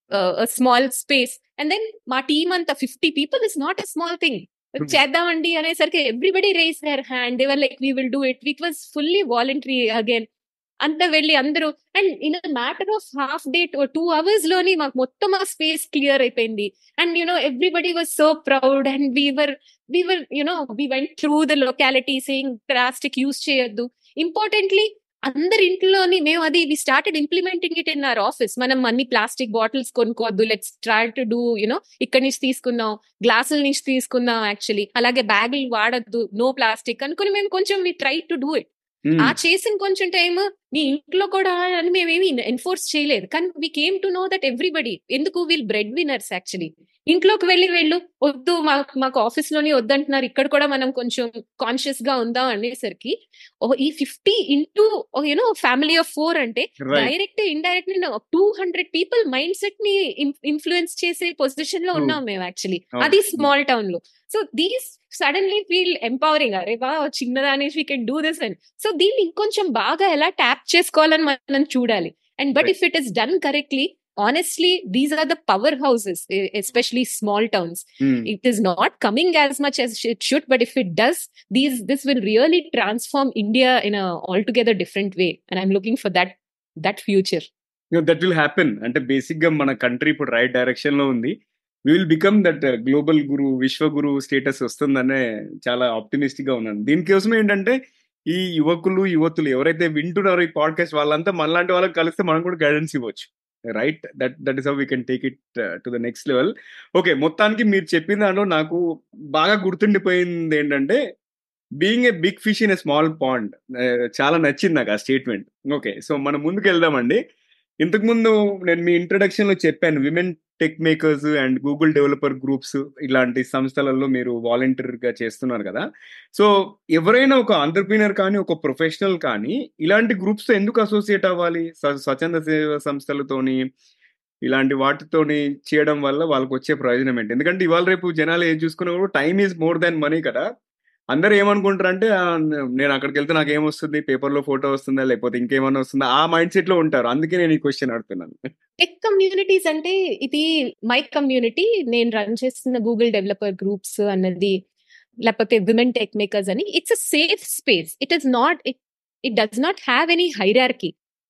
small space. And then మా team అంతా fifty people is not a small thing. చేద్దామండి అనేసరికి everybody raise their hand, they were like we will do it. It was fully voluntary again. అంతా వెళ్ళి అందరూ and in a matter of half day two hours లోని మాకు మొత్తం ఆ space clear అయిపోయింది. And you know everybody was so proud and we were we were you know we went through the locality saying plastic use చేయొద్దు. Importantly అందరి ఇంట్లోని మేము అది we started implementing it in our office. మనం అన్ని ప్లాస్టిక్ బాటిల్స్ కొనుక్కోవద్దు, let's try to do you know ఇక్కడి నుంచి తీసుకుందాం, గ్లాసుల నుంచి తీసుకుందాం యాక్చువల్లీ, అలాగే బ్యాగులు వాడద్దు, నో ప్లాస్టిక్ అనుకుని మేము కొంచెం we try to do it. ఆ చేసిన కొంచెం టైమ్ నీ ఇంట్లో కూడా అని మేమేమి ఎన్ఫోర్స్ చేయలేదు, కానీ we came to know that everybody. ఎందుకు వీళ్ళు బ్రెడ్ వినర్స్ యాక్చువల్లీ. ఇంట్లోకి వెళ్ళి వెళ్ళు వద్దు మాకు మాకు ఆఫీస్ లోనే వద్దంటున్నారు, ఇక్కడ కూడా మనం కొంచెం కాన్షియస్ గా ఉందాం అనేసరికి ఈ fifty into you know family of four అంటే direct indirect two hundred people mind set ని ఇన్ఫ్లుయెన్స్ చేసే పొజిషన్ లో ఉన్నాం మేము యాక్చువల్లీ, అది స్మాల్ టౌన్ లో. So these suddenly feel empowering, అరే వా చిన్నదాని వీ కెన్ డూ దిస్ అని. సో దీన్ని ఇంకొంచెం బాగా ఎలా ట్యాప్ చేసుకోవాలని మనం చూడాలి. And but if it is done correctly, honestly these are the powerhouses, especially small towns. mm. It is not coming as much as it should, but if it does, these this will really transform India in a altogether different way, and I'm looking for that that future. You know, that will happen. Ante basic ga mana country ipudu right direction lo undi. We will become that uh, global guru, vishwa guru status వస్తుందనే చాలా optimistic గా ఉన్నాను. దీనికోసం ఏంటంటే ఈ యువకులు యువతులు ఎవరైతే వింటున్నారో ఈ పాడ్కాస్ట్ వాళ్ళంతా మనలాంటి వాళ్ళకి కలిస్తే మనం కూడా గైడెన్స్ ఇవ్వచ్చు. Right, that that is how we can take it to the next level. Okay, మొత్తానికి మీరు చెప్పిన దాంట్లో నాకు బాగా గుర్తుండిపోయింది ఏంటంటే being a big fish in a small pond. చాలా నచ్చింది నాకు ఆ స్టేట్మెంట్. ఓకే, సో మనం ముందుకు వెళ్దామండి. ఇంతకుముందు నేను మీ ఇంట్రడక్షన్ లో చెప్పాను women tech makers and Google developer groups ఇలాంటి సంస్థలలో మీరు వాలంటీర్ గా చేస్తున్నారు కదా. సో ఎవరైనా ఒక ఎంటర్‌ప్రెన్యూర్ కానీ ఒక ప్రొఫెషనల్ కానీ ఇలాంటి గ్రూప్స్ తో ఎందుకు అసోసియేట్ అవ్వాలి? స్వచ్ఛంద సేవ సంస్థలతోని ఇలాంటి వాటితోని చేయడం వల్ల వాళ్ళకి వచ్చే ప్రయోజనం ఏంటి? ఎందుకంటే ఇవాళ రేపు జనాలు ఏం చూసుకున్నా కూడా time is more than money కదా. అందరు ఏమనుకుంటారు అంటే నేను అక్కడికి వెళ్తే నాకు ఏమొస్తుంది, పేపర్ లో ఫోటో వస్తుందా లేకపోతే ఇంకేమన్నా వస్తుందా, ఆ మైండ్ సెట్ లో ఉంటారు. అందుకే నేను ఈ క్వశ్చన్ అడుగుతున్నాను. టెక్ కమ్యూనిటీస్ అంటే ఇది మై కమ్యూనిటీ, నేను రన్ చేస్తున్న గూగుల్ డెవలపర్ గ్రూప్స్ అన్నది లేకపోతే విమెన్ టెక్ మేకర్స్ అని, it's a safe space. It is not it it does not have any hierarchy.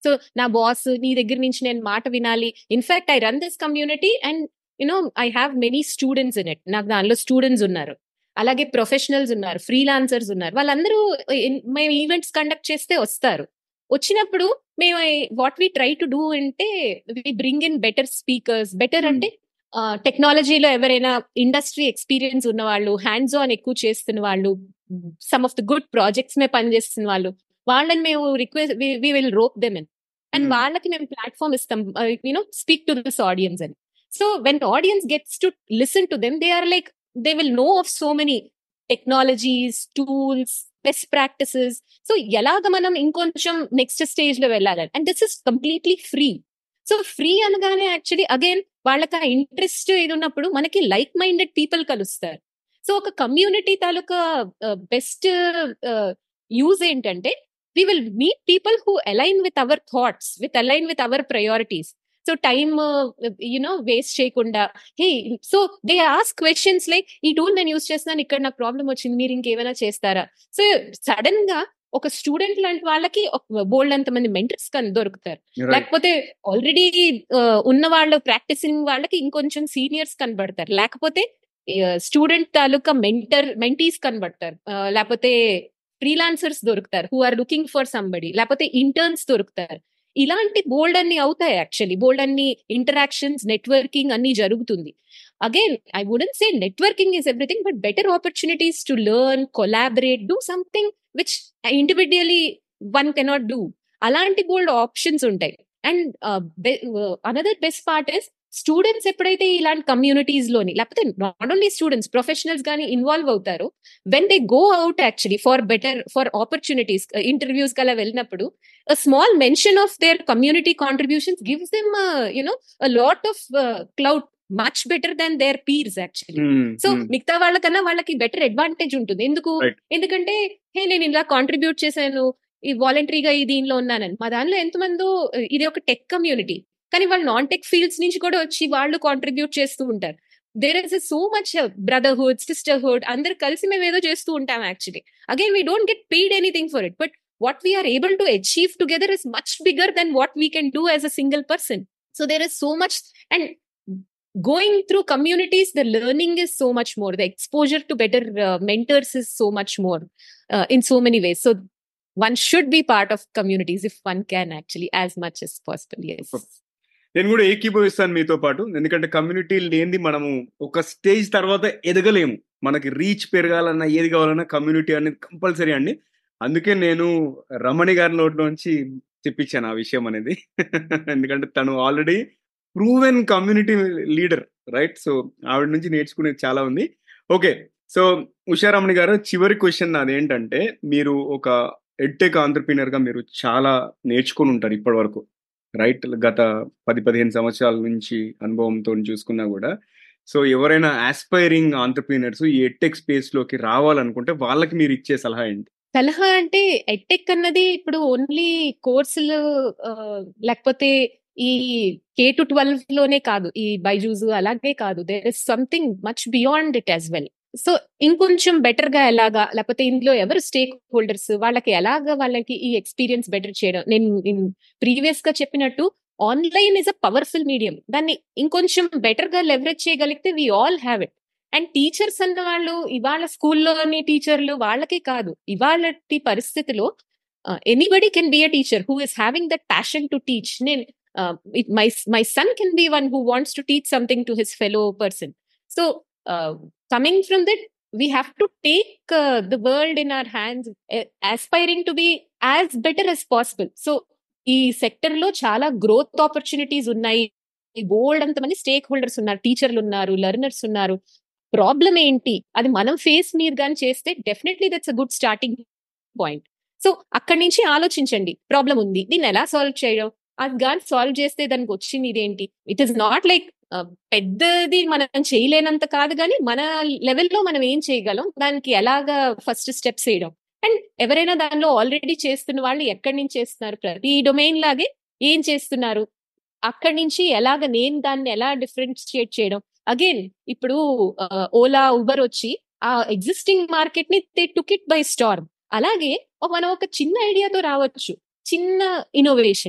So నా బాస్ నీ దగ్గర నుంచి నేను మాట వినాలి. In fact I run this community and you know I have many students in it. నాకు దానిలో స్టూడెంట్స్ ఉన్నారు, అలాగే ప్రొఫెషనల్స్ ఉన్నారు, ఫ్రీలాన్సర్స్ ఉన్నారు. వాళ్ళందరూ మేము ఈవెంట్స్ కండక్ట్ చేస్తే వస్తారు. వచ్చినప్పుడు మేము what we try to do అంటే we bring in better speakers. Better అంటే టెక్నాలజీలో ఎవరైనా ఇండస్ట్రీ ఎక్స్పీరియన్స్ ఉన్న వాళ్ళు, హ్యాండ్స్ ఆన్ ఎక్కువ చేస్తున్న వాళ్ళు, some of the good projects మీద పనిచేస్తున్న వాళ్ళు, వాళ్ళని మేము request we will rope them in and వాళ్ళకి మేము ప్లాట్ఫామ్ ఇస్తాం, you know speak to this audience అని. So when audience gets to listen to them, they are like they will know of so many technologies, tools, best practices. So ఎలాగ మనం ఇంకొంచెం next stage లో వెళ్ళాలని. And this is completely free. So free అనగానే actually again వాళ్ళకి ఆ interest ఇది ఉన్నప్పుడు మనకి లైక్ మైండెడ్ పీపుల్ కలుస్తారు. సో ఒక కమ్యూనిటీ తాలూకా బెస్ట్ యూజ్ ఏంటంటే we will meet people who align with our thoughts, with align with our priorities. So time uh, you know waste చేయకుండా, hey, so they ask questions like ఈ tool నేను use చేస్తున్నాను, ఇక్కడ నాకు problem వచ్చింది, మీరు ఇంకేమైనా చేస్తారా? సో సడన్ గా ఒక స్టూడెంట్ లాంటి వాళ్ళకి బోల్డ్ అంత మంది మెంటర్స్ కానీ దొరుకుతారు. లేకపోతే ఆల్రెడీ ఉన్న వాళ్ళు ప్రాక్టీసింగ్ వాళ్ళకి ఇంకొంచెం సీనియర్స్ కనబడతారు. లేకపోతే స్టూడెంట్ తాలూకా మెంటర్ మెంటీస్ కనబడతారు. లేకపోతే ఫ్రీలాన్సర్స్ దొరుకుతారు who are looking for somebody. లేకపోతే ఇంటర్న్స్ దొరుకుతారు. ఇలాంటి బోల్డ్ అన్ని అవుతాయి. యాక్చువల్లీ బోల్డ్ అన్ని ఇంటరాక్షన్స్, నెట్వర్కింగ్ అన్ని జరుగుతుంది. Again I wouldn't say networking is everything, but better opportunities to learn, collaborate, do something which individually one cannot do. అలాంటి బోల్డ్ ఆప్షన్స్ ఉంటాయి. And another best part is students ఎప్పుడైతే ఇలాంటి కమ్యూనిటీస్ లోని, లేకపోతే నాట్ ఓన్లీ స్టూడెంట్స్, ప్రొఫెషనల్స్ కానీ involve అవుతారు, when they go out actually for better for opportunities, interviews కలా వెళ్ళినప్పుడు a small mention of their community contributions gives them uh, you know a lot of uh, clout, much better than their peers actually. mm, so mm. మిగతా వాళ్ళకన్నా వాళ్ళకి better advantage ఉంటుంది. ఎందుకు right. ఎందుకంటే హే నేను ఇలా కాంట్రిబ్యూట్ చేశాను, ఈ వాలంటరీగా ఈ దీనిలో ఉన్నానని. మా దానిలో ఎంతమందో, ఇది ఒక టెక్ కమ్యూనిటీ, కానీ వాళ్ళు నాన్ టెక్ ఫీల్డ్స్ నుంచి కూడా వచ్చి వాళ్ళు కాంట్రిబ్యూట్ చేస్తూ ఉంటారు. There is so much brotherhood, sisterhood, అందరు కలిసి మేము ఏదో చేస్తూ ఉంటాం actually. Again we don't get paid anything for it, but what we are able to achieve together is much bigger than what we can do as a single person. So there is so much, and going through communities, the learning is so much more, the exposure to better uh, mentors is so much more uh, in so many ways. So one should be part of communities if one can actually, as much as possible. Yes. నేను కూడా ఏకీభవిస్తాను మీతో పాటు. ఎందుకంటే community లేనిది మనము ఒక stage తర్వాత ఎదగలేము. మనకి రీచ్ పెరగాలన్నా ఏది కావాలన్నా కమ్యూనిటీ అనేది కంపల్సరీ అండి. అందుకే నేను రమణి గారి నోట్లోంచి చెప్పించాను ఆ విషయం అనేది. ఎందుకంటే తను already proven community leader, right? So ఆవిడ నుంచి నేర్చుకునేది చాలా ఉంది. ఓకే, సో ఉషారమణి గారు, చివరి క్వశ్చన్ నాది ఏంటంటే, మీరు ఒక ఎడ్టెక్ ఆంటర్‌ప్రెన్యూర్‌గా మీరు చాలా నేర్చుకుని ఉంటారు ఇప్పటి వరకు, రైట్? గత పది పదిహేను సంవత్సరాల నుంచి అనుభవంతో చూసుకున్నా కూడా. సో ఎవరైనా ఆస్పైరింగ్ ఆంటర్‌ప్రెన్యూర్స్ ఈ ఎడ్టెక్ స్పేస్లోకి రావాలనుకుంటే వాళ్ళకి మీరు ఇచ్చే సలహా ఏంటి? సలహా అంటే ఎడ్టెక్ అన్నది ఇప్పుడు ఓన్లీ కోర్సులు లేకపోతే ఈ కే టు ట్వెల్వ్ లోనే కాదు, ఈ బైజూస్ అలాగే కాదు. There is something much beyond it as well. So ఇంకొంచెం బెటర్ గా ఎలాగా, లేకపోతే ఇందులో ఎవరు స్టేక్ హోల్డర్స్, వాళ్ళకి ఎలాగా వాళ్ళకి ఈ ఎక్స్పీరియన్స్ బెటర్ చేయడం. నేను ప్రీవియస్ గా చెప్పినట్టు online is a powerful medium. దాన్ని ఇంకొంచెం బెటర్ గా లెవరేజ్ చేయగలిగితే we all have it. And teachers అన్న వాళ్ళు ఇవాళ స్కూల్లోని టీచర్లు వాళ్ళకే కాదు, ఇవాళ పరిస్థితిలో anybody can be a teacher who is having that passion to teach. నేను my my son can be one who wants to teach something to his fellow person. So coming from that we have to take the world in our hands, aspiring to be as better as possible. So ఈ sector లో చాలా growth opportunities ఉన్నాయి. బోల్డ్ అంతమంది stake holders ఉన్నారు, టీచర్లు ఉన్నారు, learners ఉన్నారు. Problem ఏంటి అది మనం ఫేస్ మీరు కానీ చేస్తే definitely that's a good starting point. So అక్కడి నుంచి ఆలోచించండి, ప్రాబ్లం ఉంది, దీన్ని ఎలా సాల్వ్ చేయడం. అది కానీ సాల్వ్ చేస్తే దానికి వచ్చింది ఇదేంటి. ఇట్ ఈస్ నాట్ లైక్ పెద్దది మనం చేయలేనంత కాదు, కానీ మన లెవెల్లో మనం ఏం చేయగలం, దానికి ఎలాగా ఫస్ట్ స్టెప్స్ వేయడం. అండ్ ఎవరైనా దానిలో ఆల్రెడీ చేస్తున్న వాళ్ళు ఎక్కడి నుంచి చేస్తున్నారు, ప్రతి డొమైన్ లాగే ఏం చేస్తున్నారు, అక్కడి నుంచి ఎలాగ నేను దాన్ని ఎలా డిఫరెన్షియేట్ చేయడం. అగైన్ ఇప్పుడు ఓలా, ఉబర్ వచ్చి ఆ ఎగ్జిస్టింగ్ మార్కెట్ ని they took it by storm. అలాగే మనం ఒక చిన్న ఐడియాతో రావచ్చు, చిన్న ఇన్నోవేషన్.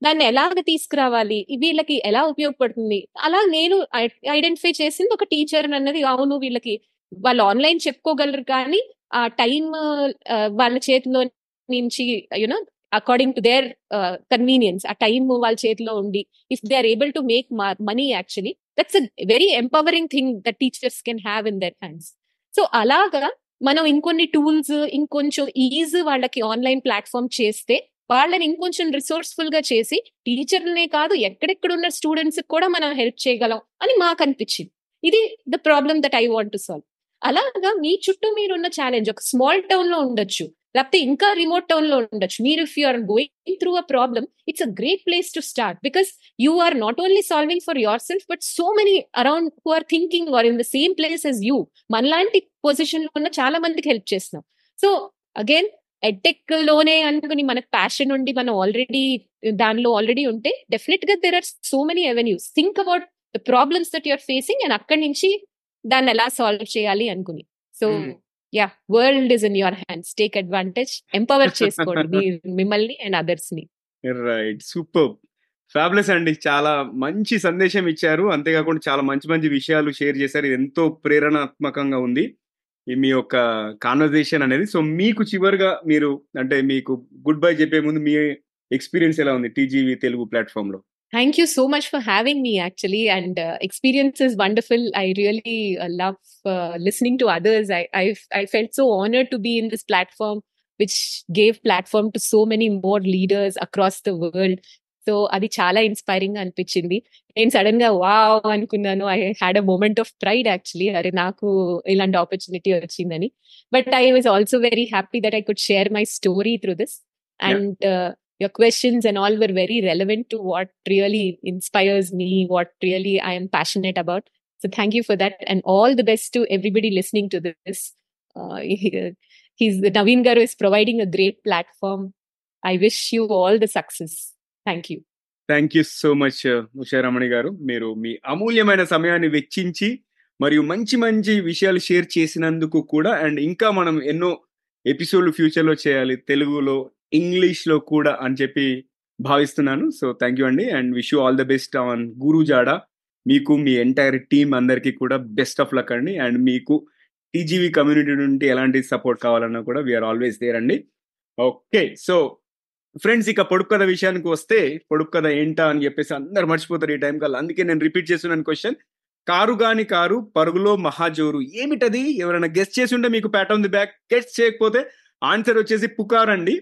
దాన్ని ఎలాగ తీసుకురావాలి, వీళ్ళకి ఎలా ఉపయోగపడుతుంది, అలా నేను ఐడెంటిఫై చేసింది ఒక టీచర్ అన్నది. అవును, వీళ్ళకి వాళ్ళు ఆన్లైన్ చెప్పుకోగలరు, కానీ ఆ టైం వాళ్ళ చేతిలో నుంచి you know according to their convenience ఆ టైం వాళ్ళ చేతిలో ఉండి, if they are able to make money, actually that's a very empowering thing that teachers can have in their hands. So అలాగా మనం ఇంకొన్ని టూల్స్, ఇంకొంచెం ఈజీ వాళ్ళకి ఆన్లైన్ ప్లాట్ఫామ్ చేస్తే, వాళ్ళని ఇంకొంచెం రిసోర్స్ఫుల్ గా చేసి టీచర్లనే కాదు ఎక్కడెక్కడ ఉన్న స్టూడెంట్స్ కూడా మనం హెల్ప్ చేయగలం అని మాకు అనిపించింది. ఇది the problem that I want to solve. అలాగా మీ చుట్టూ మీరున్న ఛాలెంజ్ ఒక స్మాల్ టౌన్ లో ఉండొచ్చు, లేకపోతే ఇంకా రిమోట్ టౌన్ లో ఉండొచ్చు. మీరు if you are going through a problem, it's a great place to start, because you are not only solving for yourself, but so many around who are thinking or in the same place as you. మనలాంటి position లో ఉన్న చాలా మందికి help చేస్తున్నాం. So again edtech లోనే అనుకుని మనకు passion ఉండి మనం ఆల్రెడీ దానిలో ఆల్రెడీ ఉంటే, డెఫినెట్ గా there are so many avenues. Think about the problems that you're facing and అక్కడి నుంచి దాన్ని ఎలా సాల్వ్ చేయాలి అనుకుని. So yeah, world is in your hands, take advantage, empower చేసుకోండి మిమ్మల్ని అండ్ అదర్స్ ని. రైట్, సూపర్, ఫ్యాబులస్ అండి. చాలా మంచి సందేశం ఇచ్చారు, అంతేకాకుండా చాలా మంచి మంచి విషయాలు షేర్ చేశారు. ఇది ఎంతో ప్రేరణాత్మకంగా ఉంది ఈ మీ యొక్క కాన్వర్జేషన్ అనేది. సో మీకు చివరిగా మీరు అంటే మీకు గుడ్ బై చెప్పే ముందు మీ ఎక్స్పీరియన్స్ ఎలా ఉంది టీజీవీ తెలుగు ప్లాట్ఫామ్ లో? Thank you so much for having me, actually, and uh, experience is wonderful. I really uh, love uh, listening to others. I, I I felt so honored to be in this platform, which gave platform to so many more leaders across the world. So అది చాలా inspiring అనిపించింది. నేను sudden గా wow అనుకున్నాను. I had a moment of pride actually, అరే నాకు ఇలాంటి opportunity వచ్చిందని. But I was also very happy that I could share my story through this. And your questions and all were very relevant to what really inspires me, what really I am passionate about. So thank you for that, and all the best to everybody listening to this. Uh, he, he's Naveen Garu is providing a great platform. I wish you all the success. Thank you. Thank you so much Usharamani garu. మీరు మీ అమూల్యమైన సమయాన్ని వెచ్చించి మరియు మంచి మంచి విషయాలు share చేసినందుకు కూడా, అండ్ ఇంకా మనం ఎన్నో ఎపిసోడ్లు ఫ్యూచర్లో చేయాలి, తెలుగులో ఇంగ్లీష్లో కూడా అని చెప్పి భావిస్తున్నాను. సో థ్యాంక్ యూ అండి, and wish you all the best on Gurujada. మీకు మీ ఎంటైర్ టీమ్ అందరికీ కూడా బెస్ట్ ఆఫ్ లక్ అండి. అండ్ మీకు టీజీవీ కమ్యూనిటీ నుండి ఎలాంటి సపోర్ట్ కావాలన్నా కూడా వీఆర్ ఆల్వేస్ దేర్ అండి. ఓకే, సో ఫ్రెండ్స్, ఇక పొడుపు కథ విషయానికి వస్తే, పొడుపు కథ ఏంటా అని చెప్పేసి అందరు మర్చిపోతారు ఈ టైం కల్లా. అందుకే నేను రిపీట్ చేస్తున్నాను క్వశ్చన్. కారు గాని కారు పరుగులో మహాజోరు, ఏమిటది? ఎవరైనా గెస్ట్ చేసి ఉంటే మీకు pat on the back, guessed చేయకపోతే ఆన్సర్ వచ్చేసి పుకార్ అండి.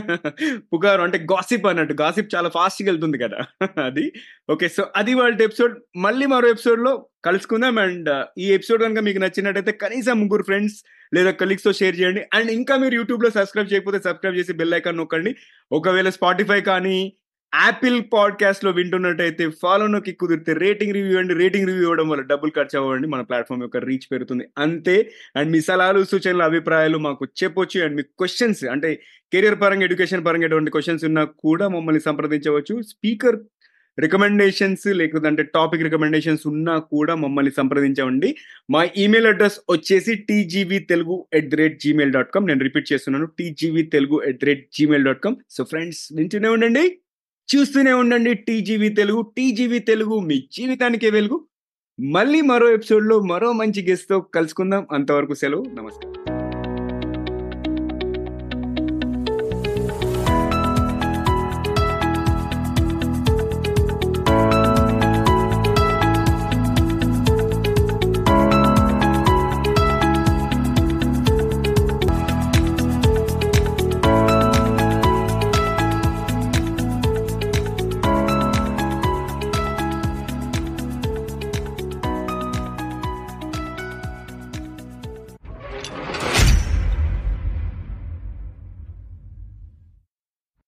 పుకారు అంటే గాసిప్ అన్నట్టు. గాసిప్ చాలా ఫాస్ట్గా వెళ్తుంది కదా అది. ఓకే, సో అది వాళ్ళ ఎపిసోడ్. మళ్ళీ మరో ఎపిసోడ్లో కలుసుకుందాం. అండ్ ఈ ఎపిసోడ్ కనుక మీకు నచ్చినట్టయితే కనీసం ముగ్గురు ఫ్రెండ్స్ లేదా కలీగ్స్తో షేర్ చేయండి. అండ్ ఇంకా మీరు యూట్యూబ్లో సబ్స్క్రైబ్ చేయకపోతే సబ్స్క్రైబ్ చేసి బెల్ ఐకాన్ నొక్కండి. ఒకవేళ స్పాటిఫై కానీ యాపిల్ పాడ్కాస్ట్లో వింటున్నట్టయితే ఫాలో నొక్కి, కుదిరితే రేటింగ్ రివ్యూ ఇవ్వండి. రేటింగ్ రివ్యూ ఇవ్వడం వల్ల డబ్బులు ఖర్చు అవ్వండి, మన ప్లాట్ఫామ్ యొక్క రీచ్ పెరుగుతుంది, అంతే. అండ్ మీ సలహాలు, సూచనలు, అభిప్రాయాలు మాకు చెప్పొచ్చు. అండ్ మీ క్వశ్చన్స్ అంటే కెరియర్ పరంగా, ఎడ్యుకేషన్ పరంగా ఎటువంటి క్వశ్చన్స్ ఉన్నా కూడా మమ్మల్ని సంప్రదించవచ్చు. స్పీకర్ రికమెండేషన్స్ లేకపోతే అంటే టాపిక్ రికమెండేషన్స్ ఉన్నా కూడా మమ్మల్ని సంప్రదించండి. మా ఈమెయిల్ అడ్రస్ వచ్చేసి TGV Telugu at the rate Gmail dot com. నేను రిపీట్ చేస్తున్నాను, TGV Telugu at the rate Gmail dot com. So friends, వింటూనే ఉండండి, చూస్తూనే ఉండండి టీజీవీ తెలుగు. టీజీవీ తెలుగు, మీ జీవితానికే వెలుగు. మళ్ళీ మరో ఎపిసోడ్లో మరో మంచి గెస్ట్తో కలుసుకుందాం. అంతవరకు సెలవు, నమస్కారం.